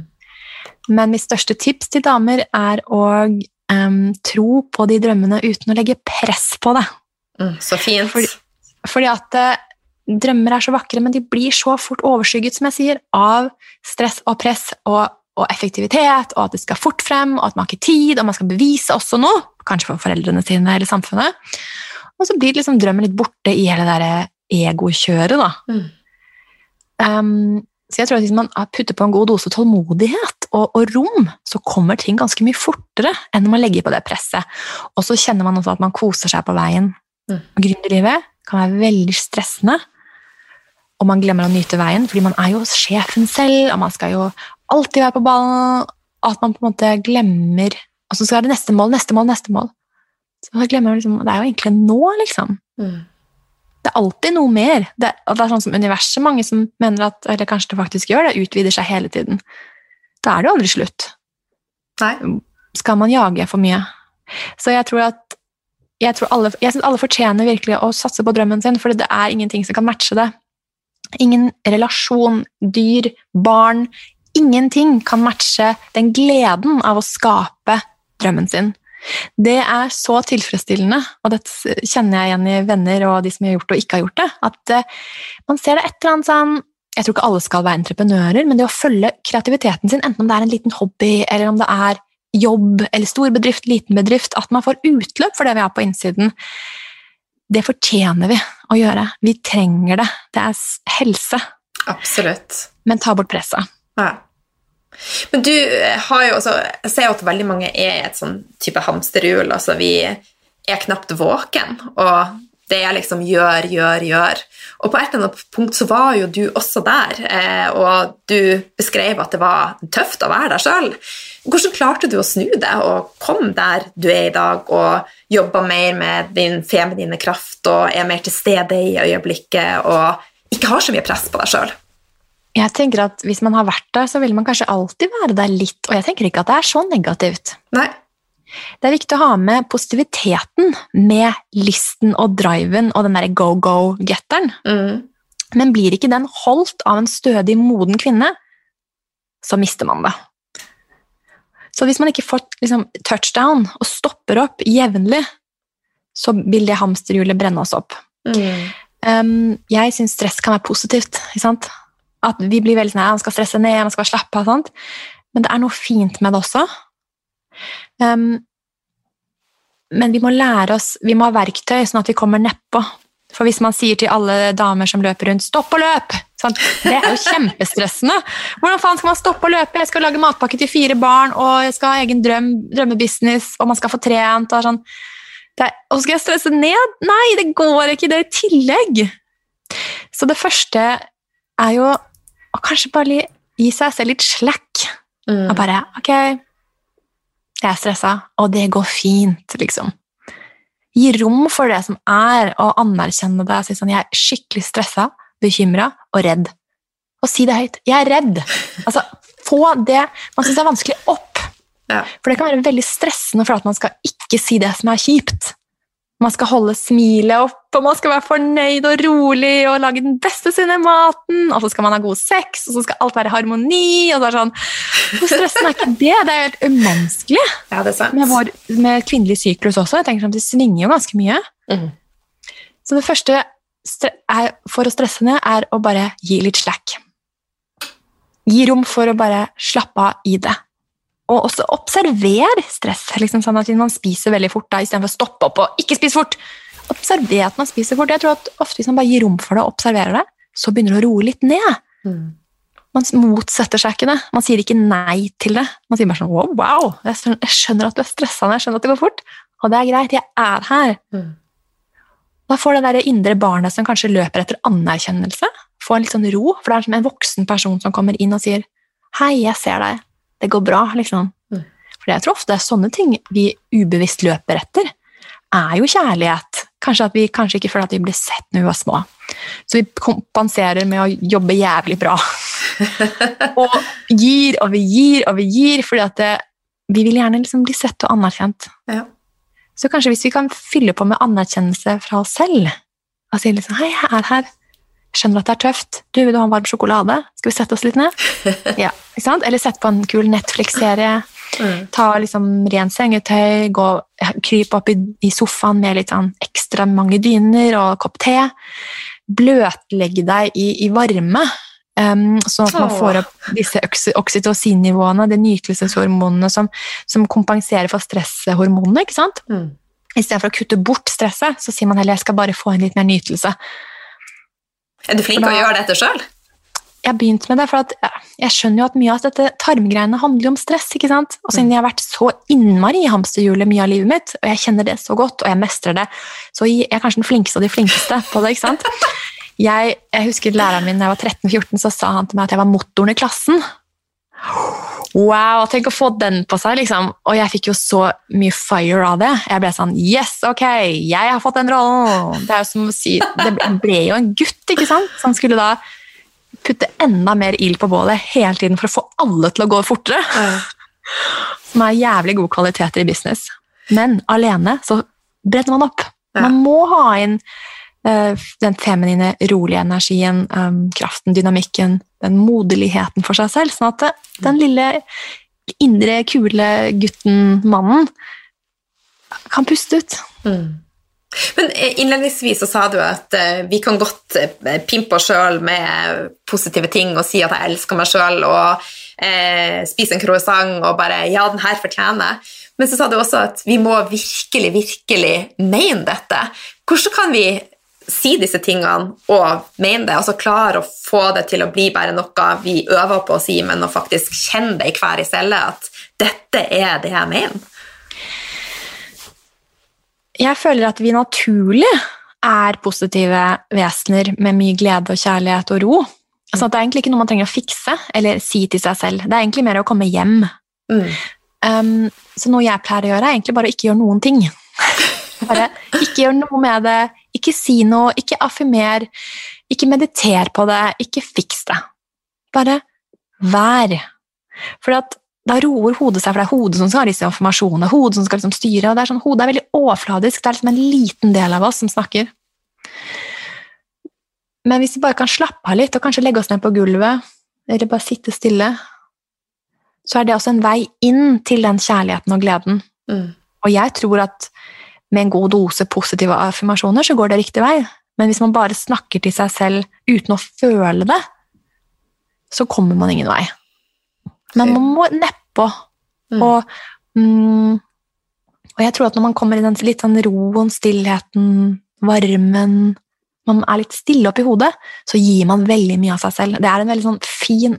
men mitt største tips til damer er å tro på de drømmene uten å legge press på det. Så fint. Fordi at drømmer er så vakre, men de blir så fort overskygget, som jeg sier, av stress og press og effektivitet, og at det skal fort frem, og at man har ikke tid, og man skal bevise også noe, kanskje for foreldrene sine eller samfunnet. Og så blir liksom drømmen litt borte i hele det der ego-kjøret da. Så jeg tror at hvis man putter på en god dose tålmodighet og rom, så kommer ting ganske mye fortere enn når man legger på det presset. Og så kjenner man også at man koser seg på veien. Og gründerlivet kan være veldig stressende, og man glemmer å nyte veien, fordi man er jo sjefen selv, og man skal jo alltid være på ballen, at man på en måte glemmer, og så skal det neste mål. Så man glemmer liksom, det er jo egentlig nå, liksom. Det er alltid noe mer. Det er sånn som universet, mange som mener at, eller kanskje det faktisk gjør det, utvider seg hele tiden. Da er det jo aldri slutt. Nei. Skal man jage for mye? Så jeg synes alle fortjener virkelig å satse på drømmen sin, for det er ingenting som kan matche det. Ingen relasjon, dyr, barn, ingenting kan matche den gleden av å skape drømmen sin. Det er så tilfredsstillende, og det kjenner jeg igjen i venner og de som har gjort og ikke har gjort det, at man ser det et eller annet sånn, jeg tror ikke alle skal være entreprenører, men det å følge kreativiteten sin, enten om det er en liten hobby, eller om det er jobb, eller stor bedrift, liten bedrift, at man får utløp for det vi har på innsiden, det fortjener vi å gjøre. Vi trenger det. Det er helse. Absolutt. Men ta bort presset. Ja. Men du har jo også, jeg ser jo at veldig mange er i et sånn type hamsterhjul, altså vi er knapt våken, og det er liksom gjør. Og på et eller annet punkt så var jo du også der, og du beskrev at det var tøft å være der selv. Hvordan klarte du å snu det og komme der du er i dag, og jobbe mer med din feminine kraft, og er mer til stede i øyeblikket, og ikke har så mye press på deg selv? Jeg tenker at hvis man har vært der, så vil man kanskje alltid være der litt, og jeg tenker ikke at det er så negativt. Nei. Det er viktig å ha med positiviteten med listen og driven og den der go-go-getteren. Men blir ikke den holdt av en stødig, moden kvinne, så mister man det. Så hvis man ikke får liksom, touchdown og stopper opp jevnlig, så vil det hamsterhjulet brenne oss opp. Jeg synes stress kan være positivt, ikke sant? At vi blir veldig sånn, man skal stresse ned, man skal slappe av, sant? Men det er noe fint med det også. Men vi må lære oss, vi må ha verktøy sånn at vi kommer nedpå. For hvis man sier til alle damer som løper rundt, stopp og løp! Sånn, det er jo kjempestressende. Hvordan faen skal man stoppe og løpe? Jeg skal lage matpakke til 4 barn, og jeg skal ha egen drømmebusiness, og man skal få trent, og sånn. Og skal jeg stresse ned? Nei, det går ikke, det er i tillegg. Så det første er jo å kanskje bare gi seg selv litt slack. Og bare, ok, jeg er stresset, og det går fint, liksom. Gi rom for det som er, og anerkjenne det, og si sånn, jeg er skikkelig stresset, bekymret og redd. Og si det høyt, jeg er redd. Altså, få det man synes er vanskelig opp. Ja. For det kan være veldig stressende for at man skal ikke si det som er kjipt. Man skal holde smilet opp, og man skal være fornøyd og rolig, og lage den beste sinne maten, og så skal man ha god sex, og så skal alt være harmoni, og så er det sånn, hvor stressen er ikke det? Det er helt umenneskelig. Ja, det er sant. Med kvinnelig syklus også, jeg tenker sånn, det svinger jo ganske mye. Så det første for å stresse ned er å bare gi litt slack. Gi rom for å bare slappe av i det. Og også observer stress, liksom sånn at man spiser veldig fort da, i stedet for å stoppe opp og ikke spise fort. Observer at man spiser fort. Jeg tror at ofte hvis man bare gir rom for det og observerer det, så begynner det å roe litt ned. Man motsetter seg ikke det. Man sier ikke nei til det. Man sier bare sånn, wow, jeg skjønner at du er stresset, jeg skjønner at det går fort, og det er greit, jeg er her. Da får det der indre barnet som kanskje løper etter anerkjennelse, få en litt sånn ro, for det er som en voksen person som kommer inn og sier, hei, jeg ser deg, det går bra, liksom. For jeg tror ofte sånne ting vi ubevisst løper etter, er jo kjærlighet. Kanskje at vi kanskje ikke føler at vi blir sett når vi var små. Så vi kompenserer med å jobbe jævlig bra. Og gir, og vi gir, fordi at vi vil gjerne liksom bli sett og anerkjent. Ja. Så kanskje hvis vi kan fylle på med anerkjennelse fra oss selv, og si liksom, hei, jeg er her, skjønner at det er tøft, du vil du ha en varm sjokolade, skal vi sette oss litt ned? Ja, ikke sant? Eller sette på en kul Netflix-serie, ta liksom ren sengetøy, kryp opp i sofaen med litt sånn ekstra mange dyner og kopp te, bløtlegge deg i varme, sånn at man får opp disse oksytocin-nivåene, de nytelseshormonene som kompenserer for stresshormonene, ikke sant? I stedet for å kutte bort stresset, så sier man heller, jeg skal bare få en litt mer nytelse. Er du flink til å gjøre dette selv? Jeg har begynt med det, for at jeg skjønner jo at mye av dette tarmgreiene handler om stress, ikke sant? Og siden jeg har vært så innmari i hamsterhjulet mye av livet mitt, og jeg kjenner det så godt, og jeg mestrer det, så jeg er kanskje den flinkeste av de flinkeste på det, ikke sant? Jeg husker læreren min, da jeg var 13-14, så sa han til meg at jeg var motoren i klassen. Wow, tenk å få den på seg, liksom. Og jeg fikk jo så mye fire av det. Jeg ble sånn, yes, ok, jeg har fått den rollen. Det er jo som å si, det ble jo en gutt, ikke sant? Som skulle da putte enda mer ild på bålet hele tiden for å få alle til å gå fortere. Som er jævlig gode kvaliteter i business. Men alene så brenner man opp. Man må ha inn den feminine, rolige energien, kraften, dynamikken, den modeligheten for seg selv, sånn at den lille, indre, kule gutten, mannen, kan puste ut. Men innledningsvis så sa du at vi kan godt pimpe oss selv med positive ting og si at jeg elsker meg selv og spise en croissant og bare, ja, den her fortjener. Men så sa du også at vi må virkelig, virkelig mene dette. Hvordan kan vi si disse tingene og mene det, altså klare å få det til å bli bare noe vi øver på å si, men å faktisk kjenne det i hver i celle, at dette er det jeg mener. Jeg føler at vi naturlig positive vesener med mye glede og kjærlighet og ro. Altså, det er egentlig ikke noe man trenger å fikse eller si til seg selv. Det er egentlig mer å komme hjem. Så noe jeg pleier å gjøre er egentlig bare å ikke gjøre noen ting. Bare ikke gjøre noe med det, ikke si noe, ikke affirmer, ikke mediter på det, ikke fiks det. Bare vær. For da roer hodet seg, for det er hodet som skal ha disse informasjonene, hodet som skal liksom styre, og det er sånn, hodet er veldig overfladisk, det er liksom en liten del av oss som snakker. Men hvis vi bare kan slappe av litt, og kanskje legge oss ned på gulvet, eller bare sitte stille, så er det også en vei inn til den kjærligheten og gleden. Og jeg tror at med en god dose positive affirmasjoner, så går det riktig vei. Men hvis man bare snakker til seg selv uten å føle det, så kommer man ingen vei. Men man må nedpå. Og jeg tror at når man kommer i den litt sånn roen, stillheten, varmen, man er litt stille opp i hodet, så gir man veldig mye av seg selv. Det er en veldig sånn fin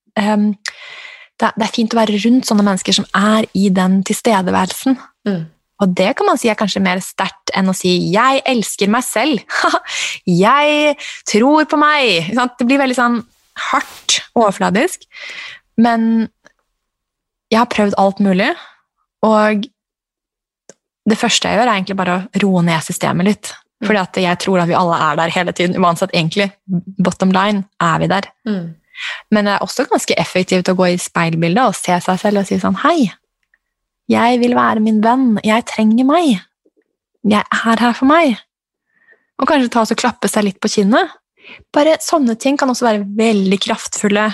det er fint å være rundt sånne mennesker som er i den tilstedeværelsen. Og det kan man si er kanskje mer sterkt enn å si «Jeg elsker meg selv», «Jeg tror på meg». Det blir veldig sånn hardt, overfladisk. Men jeg har prøvd alt mulig, og det første jeg gjør er egentlig bare å roe ned systemet litt. Fordi at jeg tror at vi alle er der hele tiden, uansett egentlig, bottom line, er vi der. Men det er også ganske effektivt å gå i speilbildet og se seg selv og si sånn, hei, jeg vil være min venn, jeg trenger meg, jeg er her for meg. Og kanskje ta oss og klappe seg litt på kinnet. Bare sånne ting kan også være veldig kraftfulle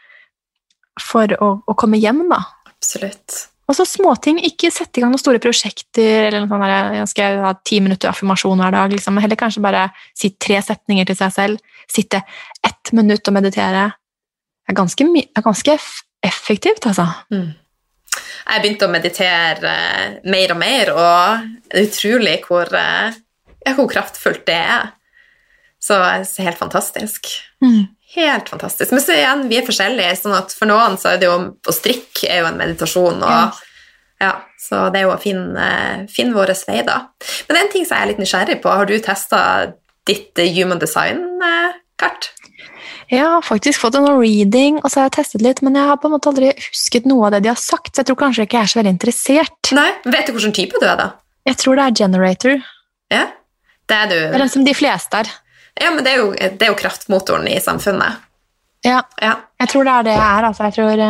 for å komme hjem da. Absolutt. Og så småting, ikke sette i gang noen store prosjekter, eller noe sånt der, jeg skal ha 10 minutter affirmasjon hver dag, liksom. Heller kanskje bare si 3 setninger til seg selv, sitte 1 minutt og meditere. Det er ganske effektivt, altså. Jeg begynte å meditere mer og mer, og det er utrolig hvor kraftfullt det er. Så det er helt fantastisk. Helt fantastisk. Men så igjen, vi er forskjellige, sånn at for noen så er det jo å strikke er jo en meditasjon, og ja, så det er jo å finne våre vei da. Men det er en ting som jeg er litt nysgjerrig på. Har du testet ditt human design-kart? Jeg har faktisk fått en reading, og så har jeg testet litt, men jeg har på en måte aldri husket noe av det de har sagt, så jeg tror kanskje ikke jeg er så veldig interessert. Nei, vet du hvilken type du er da? Jeg tror det er generator. Ja, det er du. Det er den som de fleste er. Ja, men det er jo kraftmotoren i samfunnet. Ja, jeg tror det er det jeg er, altså. Jeg tror...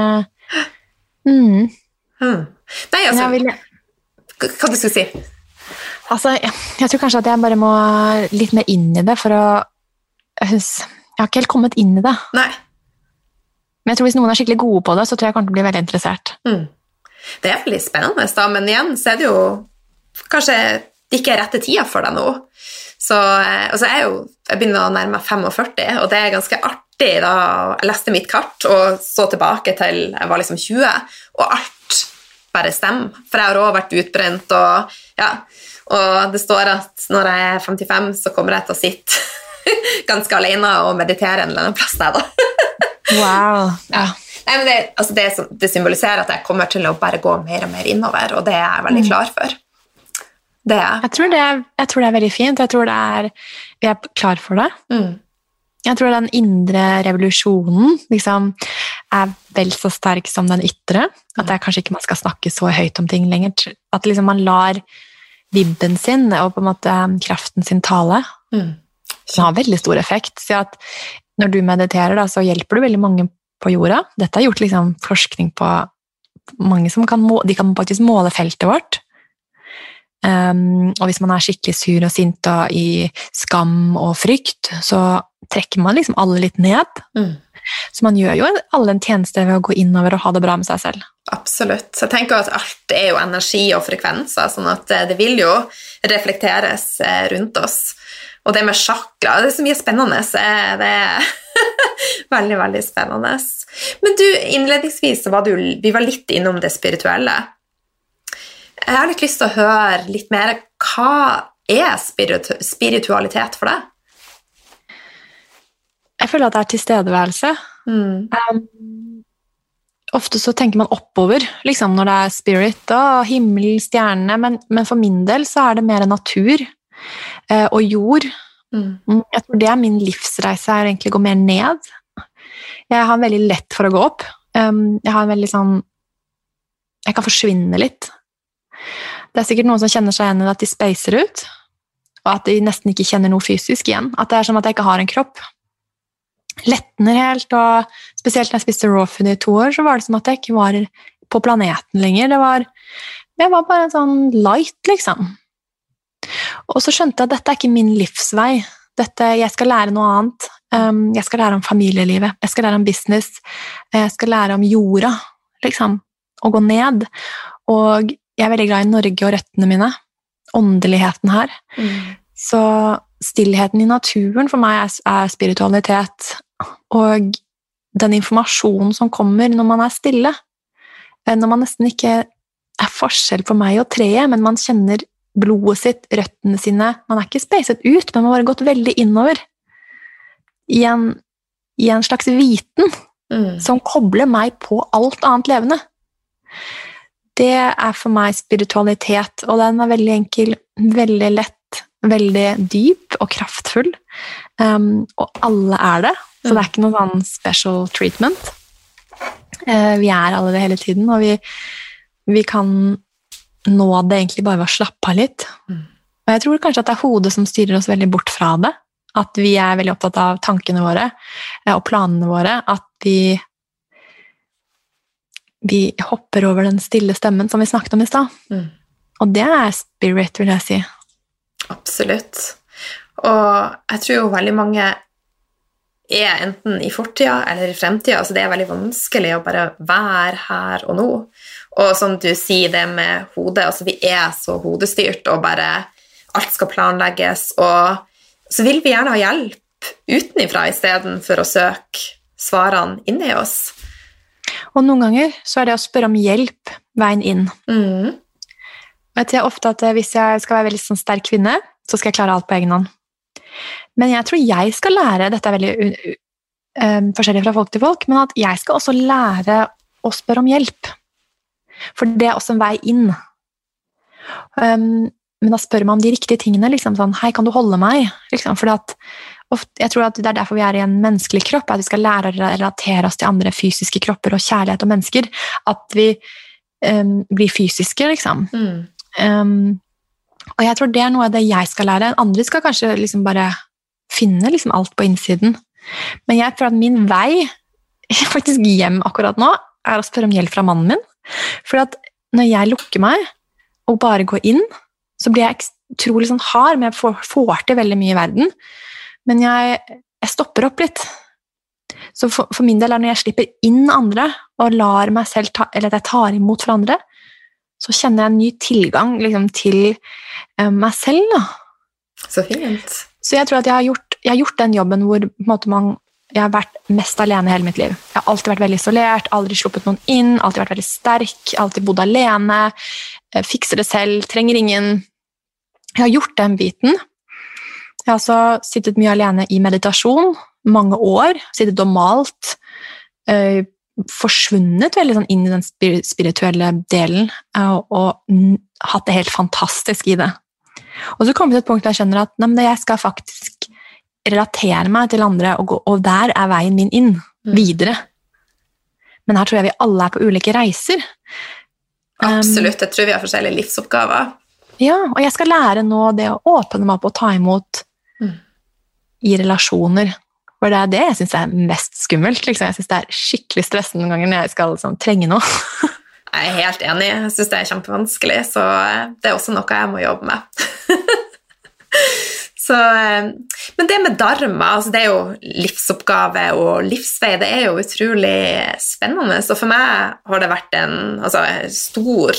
Nei, altså... Hva du skulle si? Altså, jeg tror kanskje at jeg bare må litt mer inn i det, for å... Jeg har ikke helt kommet inn i det. Nei. Men jeg tror hvis noen er skikkelig gode på det, så tror jeg kommer til å bli veldig interessert. Det er veldig spennende, da, men igjen så er det jo kanskje det ikke er rette tida for deg nå. Så altså jeg begynner å nærme meg 45, og det er ganske artig da. Jeg leste mitt kart og så tilbake til jeg var liksom 20, og alt bare stemmer. For jeg har også vært utbrent, og det står at når jeg er 55, så kommer jeg til å sitte ganske alene og meditere en eller annen plass der da. Wow. Ja. Nei, men det symboliserer at jeg kommer til å bare gå mer og mer innover, og det er jeg veldig klar for. Det er. Jeg tror det er veldig fint. Jeg tror vi er klar for det. Jeg tror den indre revolusjonen liksom, er vel så sterk som den ytre. At det kanskje ikke man skal snakke så høyt om ting lenger. At liksom man lar vibben sin og på en måte kraften sin tale. Det har veldig stor effekt. Så at når du mediterer, da, så hjelper du veldig mange på jorda. Dette har gjort liksom, forskning på mange som kan faktisk måle feltet vårt. Og hvis man er skikkelig sur og sint og i skam og frykt, så trekker man liksom alle litt ned. Så man gjør jo alle en tjeneste ved å gå innover og ha det bra med seg selv. Absolutt. Så jeg tenker at alt er jo energi og frekvenser, sånn at det vil jo reflekteres rundt oss. Og det med chakra, det er så mye spennende. Det er veldig, veldig spennende. Men du, innledningsvis så vi var litt innom det spirituelle. Jeg har litt lyst til å høre litt mer. Hva er spiritualitet for deg? Jeg føler at det tilstedeværelse. Ofte så tenker man oppover, liksom når det spirit og himmel, stjerne, men for min del så det mer natur og jord. Jeg tror det min livsreise egentlig gå mer ned. Jeg har veldig lett for å gå opp. Jeg har veldig jeg kan forsvinne litt. Det sikkert noen som kjenner seg igjen i at de spacer ut, og at de nesten ikke kjenner noe fysisk igjen. At det som at jeg ikke har en kropp. Lettner helt, og spesielt når jeg spiste raw food i 2 år, så var det som at jeg ikke var på planeten lenger. Jeg var bare en sånn light, liksom. Og så skjønte jeg at dette ikke min livsvei. Jeg skal lære noe annet. Jeg skal lære om familielivet. Jeg skal lære om business. Jeg skal lære om jorda, liksom. Å gå ned. Og jeg veldig glad i Norge og røttene mine. Åndeligheten her. Så stillheten i naturen for meg spiritualitet. Og den informasjonen som kommer når man stille. Når man nesten ikke forskjell på meg og treet, men man kjenner blodet sitt, røttene sine. Man ikke spacet ut, men man har bare gått veldig innover. I en slags viten som kobler meg på alt annet levende. Det for meg spiritualitet, og den veldig enkel, veldig lett, veldig dyp og kraftfull. Og alle det, så det ikke noe sånn special treatment. Vi alle det hele tiden, og vi kan nå det egentlig bare ved å slappe av litt. Og jeg tror kanskje at det hodet som styrer oss veldig bort fra det. At vi veldig opptatt av tankene våre og planene våre. At vi hopper over den stille stemmen som vi snakket om i sted. Og det spirit, vil jeg si. Absolutt. Og jeg tror jo veldig mange enten i fortida eller i fremtida, så det veldig vanskelig å bare være her og nå. Og som du sier det med hodet, altså vi så hodestyrt, og bare alt skal planlegges, og så vil vi gjerne ha hjelp utenifra i stedet for å søke svarene inni oss. Og noen ganger så det å spørre om hjelp veien inn. Vet jeg ofte at hvis jeg skal være veldig sånn sterk kvinne, så skal jeg klare alt på egen hånd. Men jeg tror jeg skal lære, dette veldig forskjellig fra folk til folk, men at jeg skal også lære å spørre om hjelp. For det også en vei inn. Men da spør man om de riktige tingene, liksom sånn, hei, kan du holde meg? Liksom, for jeg tror at det derfor vi i en menneskelig kropp, at vi skal lære å relatere oss til andre fysiske kropper og kjærlighet og mennesker, at vi blir fysiske, liksom. Og jeg tror det noe av det jeg skal lære. Andre skal kanskje liksom bare finne liksom alt på innsiden. Men jeg tror at min vei faktisk hjem akkurat nå å spørre om hjelp fra mannen min. For at når jeg lukker meg og bare går inn, så blir jeg utrolig sånn hard, men jeg får til veldig mye i verden. Men jeg stopper opp litt. Så for min del når jeg slipper inn andre og lar meg selv eller at jeg tar imot fra andre, så kjenner jeg en ny tilgang liksom, til meg selv. Da. Så fint. Så jeg tror at jeg har gjort den jobben hvor på en måte, jeg har vært mest alene hele mitt liv. Jeg har alltid vært veldig isolert, aldri sluppet noen inn, alltid vært veldig sterk, alltid bodd alene, fikser det selv, trenger ingen. Jeg har gjort den biten. Jeg har også sittet mye alene i meditasjon, mange år, sittet og malt, forsvunnet veldig sånn inn i den spirituelle delen og hatt det helt fantastisk i det. Og så kom det til et punkt der jeg skjønner at jeg skal faktisk relatere meg til andre, og der veien min inn, videre. Men her tror jeg vi alle på ulike reiser. Absolutt, jeg tror vi har forskjellige livsoppgaver. Ja, og jeg skal lære nå det å åpne meg opp og ta imot i relasjoner. For det det jeg synes mest skummelt. Liksom. Jeg synes det skikkelig stressende noen ganger når jeg skal liksom, trenge noe. Jeg helt enig. Jeg synes det kjempevanskelig, så det også noe jeg må jobbe med. Så, men det med dharma, altså det jo livsoppgave og livsvei, det jo utrolig spennende. Så for meg har det vært en stor,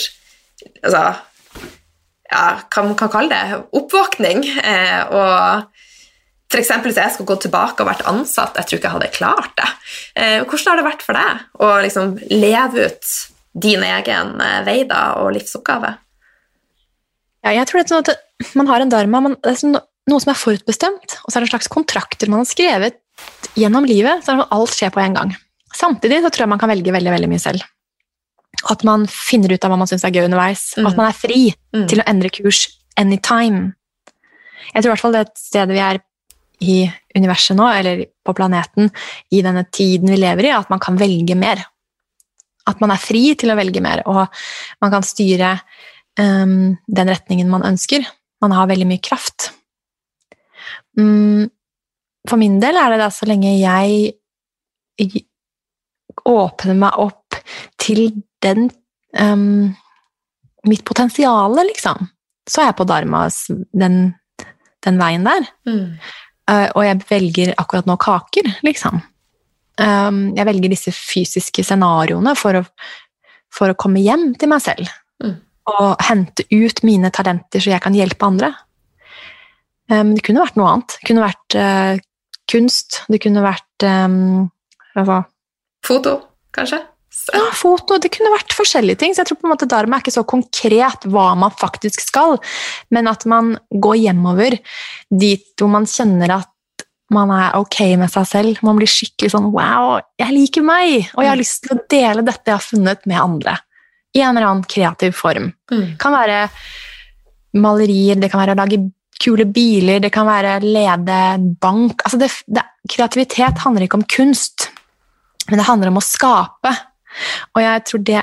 hva man kan kalle det, oppvåkning, og for eksempel hvis jeg skulle gå tilbake og vært ansatt, jeg tror ikke jeg hadde klart det. Hvordan har det vært for deg å liksom leve ut din egen vei da, og livsoppgave? Ja, jeg tror det sånn at man har en dharma, det noe som forutbestemt, og så det en slags kontrakter man har skrevet gjennom livet så alt skjer på en gang. Samtidig så tror jeg man kan velge veldig, veldig mye selv. At man finner ut av hva man synes gøy underveis, og at man fri til å endre kurs anytime. Jeg tror I hvert fall det stedet vi I universet nå, eller på planeten, I denne tiden vi lever I, at man kan velge mer. At man fri til å velge mer, og man kan styre den retningen man ønsker. Man har veldig mye kraft. For min del det da, så lenge jeg åpner meg opp til den, mitt potensiale, liksom, så jeg på Dharmas, den veien der. Og jeg velger akkurat nå kaker, liksom. Jeg velger disse fysiske scenarioene for å komme hjem til meg selv. Og hente ut mine talenter så jeg kan hjelpe andre. Det kunne vært noe annet. Det kunne vært kunst, det kunne vært foto, kanskje? Ja, foto, det kunne vært forskjellige ting, så jeg tror på en måte Dharma ikke så konkret hva man faktisk skal, men at man går hjemover dit hvor man kjenner at man ok med seg selv, man blir skikkelig sånn, wow, jeg liker meg, og jeg har lyst til å dele dette jeg har funnet med andre, I en eller annen kreativ form. Det kan være malerier, det kan være å lage kule biler, det kan være lede bank, altså kreativitet handler ikke om kunst, men det handler om å skape, og jeg tror det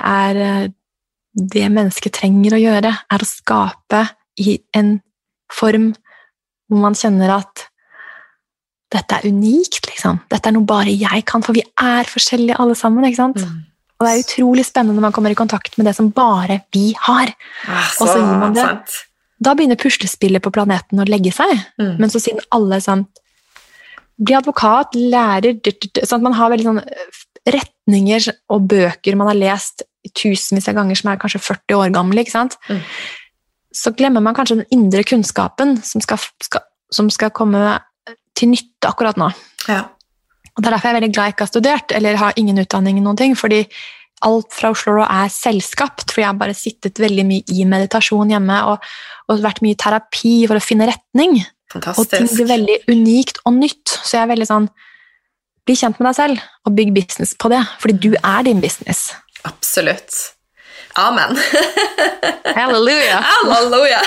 det mennesket trenger å gjøre, å skape I en form hvor man kjenner at dette unikt, liksom. Dette noe bare jeg kan, for vi forskjellige alle sammen, ikke sant? Og det utrolig spennende når man kommer I kontakt med det som bare vi har. Og så gir man det. Da begynner puslespillet på planeten å legge seg, men så siden alle sånn, bli advokat, lærer, sånn at man har veldig sånn retninger og bøker man har lest tusenvis av ganger som kanskje 40 år gamle, ikke sant? Så glemmer man kanskje den indre kunnskapen som skal komme til nytte akkurat nå. Ja. Og det derfor jeg veldig glad jeg ikke har studert, eller har ingen utdanning noen ting, fordi alt fra Oslo selvskapt, for jeg har bare sittet veldig mye I meditasjon hjemme, og vært mye I terapi for å finne retning. Fantastisk. Og ting blir veldig unikt og nytt, så jeg veldig sånn, bli kjent med deg selv, og bygg business på det, fordi du din business. Absolutt. Amen. Halleluja. Halleluja.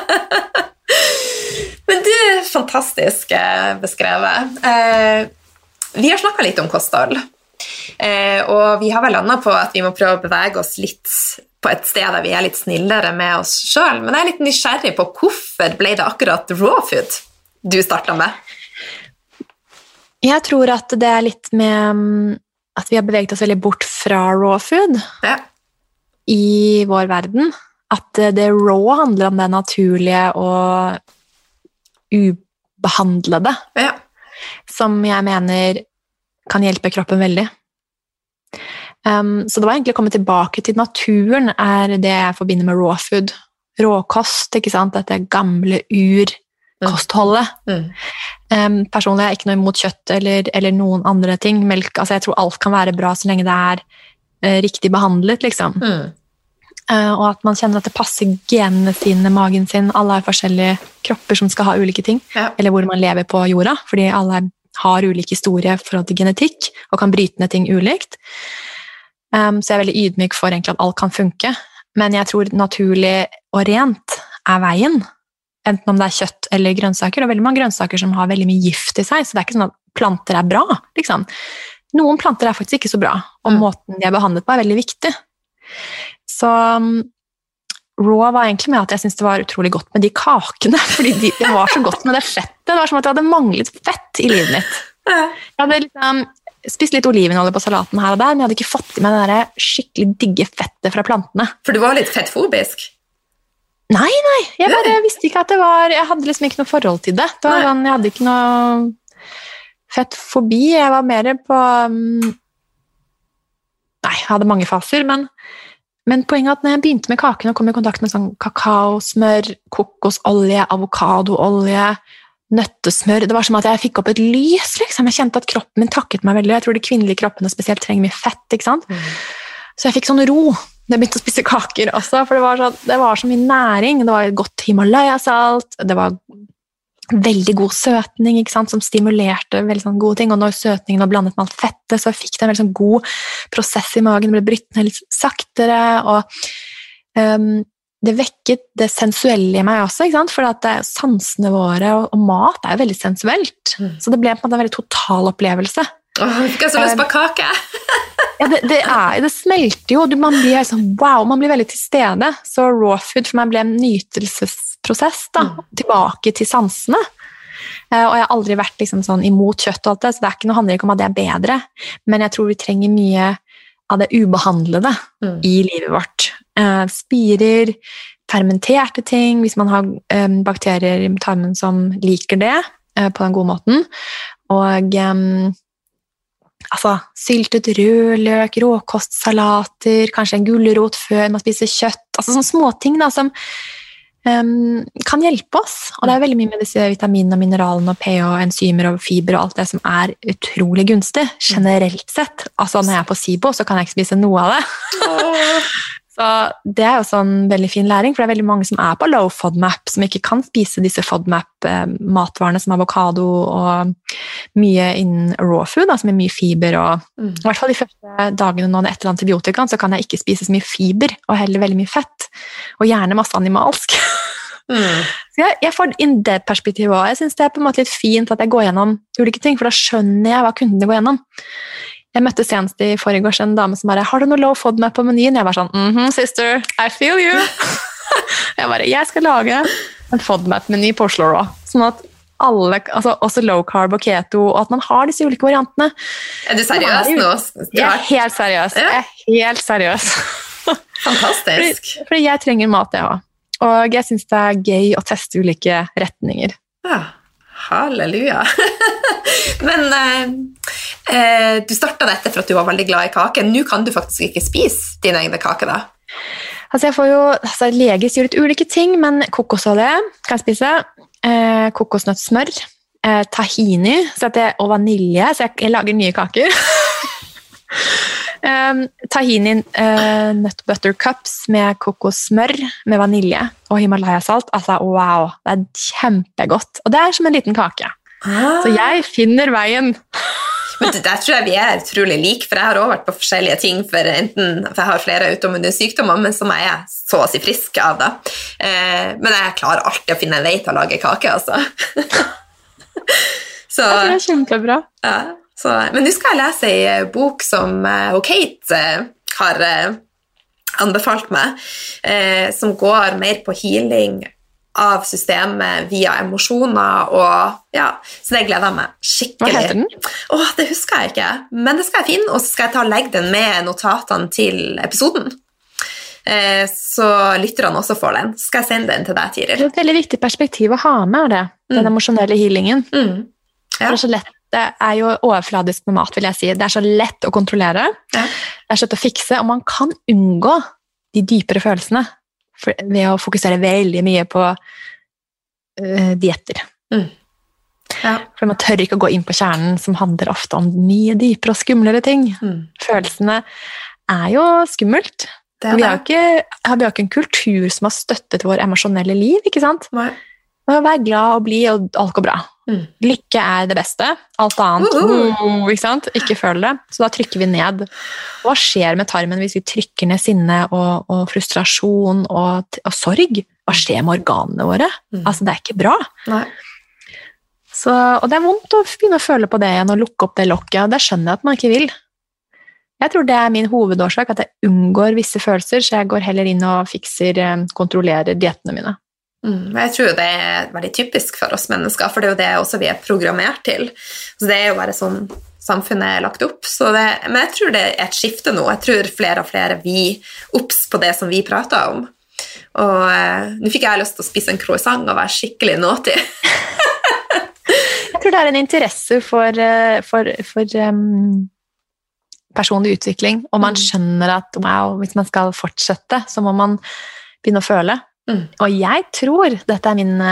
Men du, fantastisk beskrevet. Vi har snakket litt om kosthold, og vi har vel landet på at vi må prøve å bevege oss litt på et sted der vi litt snillere med oss selv, men jeg litt nysgjerrig på hvorfor ble det akkurat raw food du startet med? Jeg tror at det litt med at vi har beveget oss veldig bort fra raw food I vår verden, at det raw handler om det naturlige og ubehandlede, som jeg mener kan hjelpe kroppen veldig. Så det var egentlig å komme tilbake til naturen det jeg forbinder med raw food. Råkost, ikke sant? Dette gamle urkostholdet. Personlig er jeg ikke noe imot kjøtt eller noen andre ting. Melk, altså jeg tror alt kan være bra så lenge det riktig behandlet, liksom. Og at man kjenner at det passer genene sine, magen sin. Alle har forskjellige kropper som skal ha ulike ting, eller hvor man lever på jorda, fordi alle har ulike historier i forhold til genetikk, og kan bryte ned ting ulikt. Så jeg veldig ydmyk for egentlig at alt kan funke, men jeg tror naturlig og rent veien, enten om det kjøtt eller grønnsaker, og veldig mange grønnsaker som har veldig mye gift I seg, så det ikke sånn at planter bra, liksom. Noen planter faktisk ikke så bra, og måten de behandlet på veldig viktig. Så raw var egentlig med at jeg synes det var utrolig godt med de kakene, fordi det var så godt med det fettet. Det var som at jeg hadde manglet fett I livet mitt. Jeg hadde liksom spist litt olivenolje på salaten her og der, men jeg hadde ikke fått I meg det der skikkelig digge fettet fra plantene. For du var litt fettfobisk? Nei, jeg bare visste ikke at det var, jeg hadde liksom ikke noe forhold til det. Det var sånn, jeg hadde ikke noe fettfobi, jeg var mer på, jeg hadde mange faser, men poenget at når jeg begynte med kaken og kom I kontakt med sånn kakao, smør, kokosolje, avokadoolje, nøttesmør, det var som at jeg fikk opp et lys, liksom. Jeg kjente at kroppen min takket meg veldig. Jeg tror de kvinnelige kroppene spesielt trenger mye fett, ikke sant? Så jeg fikk sånn ro. Jeg begynte å spise kaker også, for det var så mye næring. Det var godt Himalaya-salt, det var veldig god søtning, ikke sant, som stimulerte veldig sånn gode ting, og når søtningen var blandet med alt fettet, så fikk det en veldig sånn god prosess i magen, det ble brytt ned litt saktere, og det vekket det sensuelle i meg også, ikke sant, for at sansene våre og mat er jo veldig sensuelt, så det ble på en måte en veldig total opplevelse. Jeg fikk så lyst på kake! Ja, det smelter jo, man blir sånn, wow, man blir veldig til stede, så raw food for meg ble en nytelsesprosess da, tilbake til sansene, og jeg har aldri vært liksom sånn imot kjøtt og alt det, så det er ikke noe, handler ikke om at det er bedre, men jeg tror vi trenger mye av det ubehandlede i livet vårt. Spirer, fermenterte ting, hvis man har bakterier i tarmen som liker det på den gode måten, og altså, syltet rødløk, råkostsalater, kanskje en gulrot før man spiser kjøtt, altså sånne småting da, som kan hjelpe oss, og det er veldig mye med disse vitaminene og mineralene og pH, enzymer og fiber og alt det som er utrolig gunstig, generelt sett. Altså når jeg er på SIBO, så kan jeg ikke spise noe av det. Så det er jo sånn veldig fin læring, for det er veldig mange som er på low FODMAP, som ikke kan spise disse FODMAP-matvarene som avokado og mye innen raw food, da, som er mye fiber, og i hvert fall de første dagene nå etter antibiotika, så kan jeg ikke spise så mye fiber, og heller veldig mye fett, og gjerne masse animalsk. Så jeg får inn det perspektivet også. Jeg synes det er på en måte litt fint at jeg går gjennom ulike ting, for da skjønner jeg hva kundene går gjennom. Jeg møtte senest i forrige en dame som bare, har du noe low FODMAP på menyen? Jeg var sånn, sister, I feel you. Jeg skal lage en FODMAP-meny på Oslo Raw, sånn at alle, altså også low carb og keto, og at man har disse ulike variantene. Er du seriøs nå? Jeg er helt seriøs. Ja. Jeg er helt seriøs. Fantastisk. Fordi jeg trenger mat, jeg også. Og jeg synes det er gøy å teste ulike retninger. Ja, halleluja. Men du startet dette for at du var veldig glad i kake. Nå kan du faktisk ikke spise din egen kake da. Altså jeg får jo, leger sier litt ulike ting, men kokosolje kan jeg spise, kokosnøttsmør, tahini og vanilje, så jeg lager nye kaker. Tahini nut butter cups med kokossmør med vanilje og Himalaya-salt, altså wow, det er kjempegodt, og det er som en liten kake. Så jeg finner veien. Men der tror jeg vi er utrolig like, for jeg har også vært på forskjellige ting, for jeg har flere autoimmune sykdommer, men som jeg er så å si frisk av da. Men jeg klarer alltid å finne en vei til å lage kake, altså. Så, jeg tror det er kjempebra. Ja. Men nå skal jeg lese en bok som Kate har anbefalt meg, som går mer på healing av systemet via emosjoner, og ja, så det gleder jeg meg skikkelig. Hva heter den? Det husker jeg ikke, men det skal jeg finne, og så skal jeg ta og legge den med notatene til episoden. Så lytterne også får den. Så skal jeg sende den til deg, Tiril. Det er et veldig viktig perspektiv å ha med det, den emosjonelle healingen. Ja. Det er så lett. Det er jo overfladisk med mat, vil jeg si. Det er så lett å kontrollere, det er så lett å fikse, og man kan unngå de dypere følelsene ved å fokusere veldig mye på dietter. Ja. For man tør ikke å gå inn på kjernen, som handler ofte om mye dypere og skumlere ting. Følelsene er jo skummelt. Vi har jo ikke en kultur som har støttet vår emosjonelle liv, ikke sant? Nei. Vær glad og blid, og alt går bra. Lykke er det beste. Alt annet, ikke sant? Ikke føl det. Så da trykker vi ned. Hva skjer med tarmen hvis vi trykker ned sinne og frustrasjon og sorg? Hva skjer med organene våre? Altså, det er ikke bra. Nei. Så, og det er vondt å begynne å føle på det igjen og lukke opp det lokket, og det skjønner jeg at man ikke vil. Jeg tror det er min hovedårsak, at jeg unngår visse følelser, så jeg går heller inn og kontrollerer diettene mine. Jeg tror det er veldig typisk for oss mennesker, for det er jo det også vi er programmert til. Så det er jo bare sånn samfunnet er lagt opp. Men jeg tror det er et skifte nå. Jeg tror flere og flere vi opps på det som vi prater om. Og nå fikk jeg lyst til å spise en croissant og være skikkelig naughty. Jeg tror det er en interesse for personlig utvikling, og man skjønner at wow, hvis man skal fortsette, så må man begynne å føle. Og jeg tror, dette er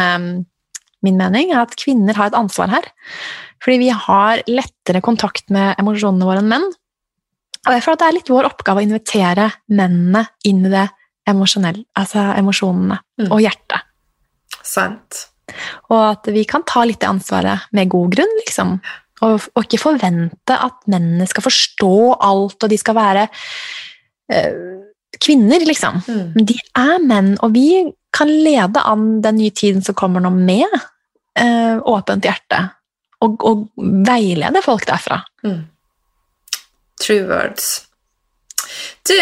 min mening, at kvinner har et ansvar her. Fordi vi har lettere kontakt med emosjonene våre enn menn. Og jeg føler at det er litt vår oppgave å invitere mennene inn i det emosjonelle, altså emosjonene og hjertet. Sant. Og at vi kan ta litt det ansvaret med god grunn, liksom. Og ikke forvente at mennene skal forstå alt, og de skal være kvinner, liksom. Men de menn, og vi kan lede an den nye tiden som kommer nå med åpent hjerte, og veilede folk derfra. True words. Du,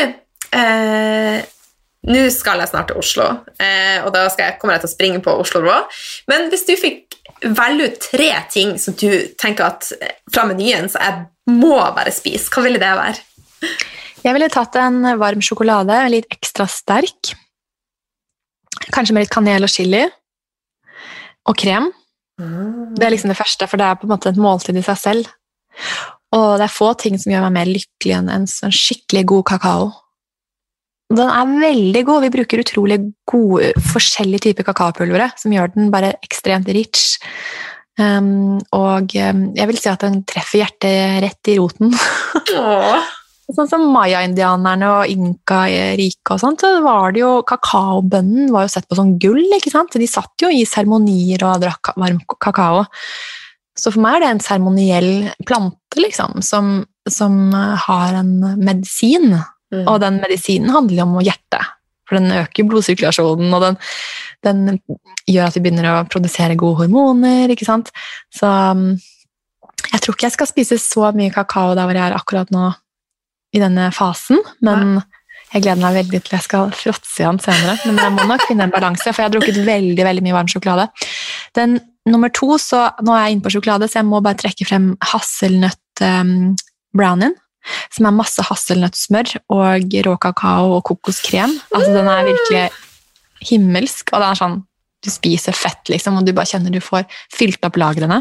nå skal jeg snart til Oslo, og da kommer jeg til å springe på Oslo Rå. Men hvis du fikk velge ut 3 ting som du tenker at fra menyen så jeg må bare spise, hva ville det være? Jeg ville tatt en varm sjokolade, litt ekstra sterk. Kanskje med litt kanel og chili. Og krem. Det liksom det første, for det på en måte et måltid i seg selv. Og det få ting som gjør meg mer lykkelig enn en sånn skikkelig god kakao. Den veldig god. Vi bruker utrolig gode, forskjellige typer kakaopulvere, som gjør den bare ekstremt rich. Og jeg vil si at den treffer hjertet rett i roten. Sånn som Maya-indianerne og Inka-riket og sånt, så var det jo, kakaobønnen var jo sett på som gull, ikke sant? De satt jo i seremonier og drakk varm kakao. Så for meg det en seremoniell plante, liksom, som har en medisin. Og den medisinen handler jo om hjerte, for den øker blodsirkulasjonen, og den gjør at vi begynner å produsere gode hormoner, ikke sant? Så jeg tror ikke jeg skal spise så mye kakao der hvor jeg akkurat nå i denne fasen, men jeg gleder meg veldig til jeg skal fråtse igjen senere, men jeg må nok finne en balanse, for jeg har drukket veldig, veldig mye varm sjokolade. Den nummer 2, så nå er jeg inne på sjokolade, så jeg må bare trekke frem hasselnøtt brownien, som masse hasselnøttsmør og rå kakao og kokoskrem. Altså den virkelig himmelsk, og det sånn, du spiser fett liksom, og du bare kjenner du får fylt opp lagrene.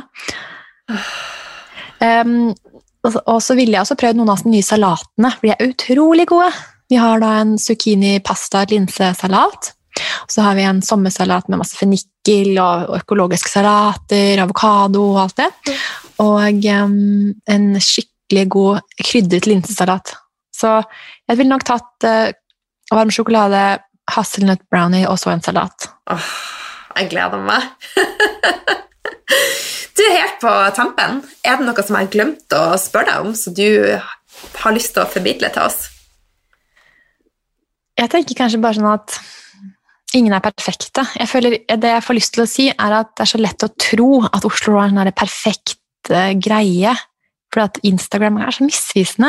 Og så ville jeg også prøve noen av de nye salatene, for de utrolig gode. Vi har da en zucchini pasta linsesalat, og så har vi en sommersalat med masse fennikel og økologiske salater, avokado og alt det, og en skikkelig god krydret linsesalat. Så jeg ville nok tatt varm sjokolade, hasselnøtt brownie og så en salat. Jeg gleder meg. Du helt på tampen. Det noe som jeg har glemt å spørre deg om, så du har lyst til å formidle til oss? Jeg tenker kanskje bare sånn at ingen perfekte. Jeg føler, det jeg får lyst til å si at det så lett å tro at Oslo er en perfekt greie, for at Instagram så misvisende.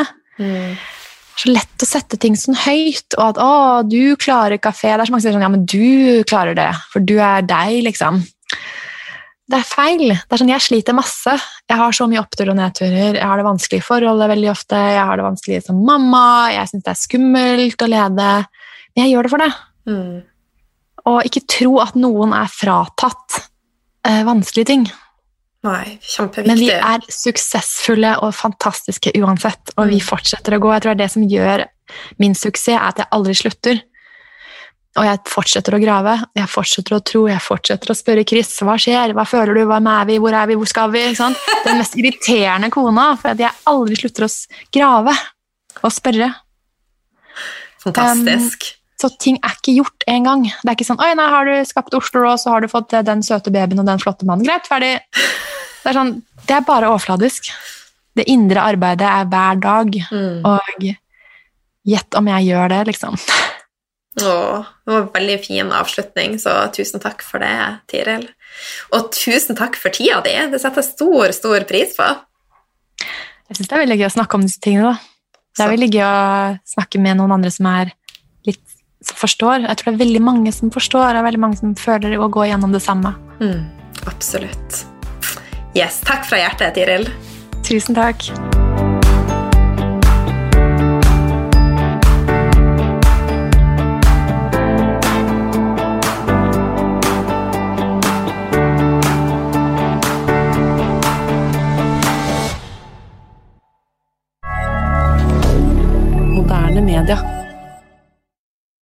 Så lett å sette ting sånn høyt, og at du klarer kafé. Det så mange som sier sånn, ja, men du klarer det, for du deg, liksom. Det feil. Det sånn, jeg sliter masse. Jeg har så mye opptur og nedturer. Jeg har det vanskelig i forholdet veldig ofte. Jeg har det vanskelig som mamma. Jeg synes det skummelt å lede. Men jeg gjør det for det. Og ikke tro at noen fratatt vanskelige ting. Nei, kjempeviktig. Men vi suksessfulle og fantastiske uansett, og vi fortsetter å gå. Jeg tror det som gjør min suksess at jeg aldri slutter. Og jeg fortsetter å grave, jeg fortsetter å tro, jeg fortsetter å spørre Chris, hva skjer, hva føler du, hva vi, hvor skal vi, ikke sant? Den mest irriterende kona, for at jeg aldri slutter å grave og spørre. Fantastisk. Så ting ikke gjort en gang. Det ikke sånn, oi, nei, har du skapt Oslo, og så har du fått den søte babyen og den flotte mannen, greit, ferdig. Det sånn, det bare overfladisk. Det indre arbeidet hver dag, og gjett om jeg gjør det, liksom. Det var en veldig fin avslutning, så tusen takk for det, Tiril. Og tusen takk for tida di. Det setter jeg stor pris på. Jeg synes det veldig gøy å snakke om disse tingene, da. Det veldig gøy å snakke med noen andre som litt som forstår. Jeg tror det veldig mange som forstår, og veldig mange som føler å gå gjennom det samme. Absolutt. Yes, takk fra hjertet, Tiril. Tusen takk. Moderne media.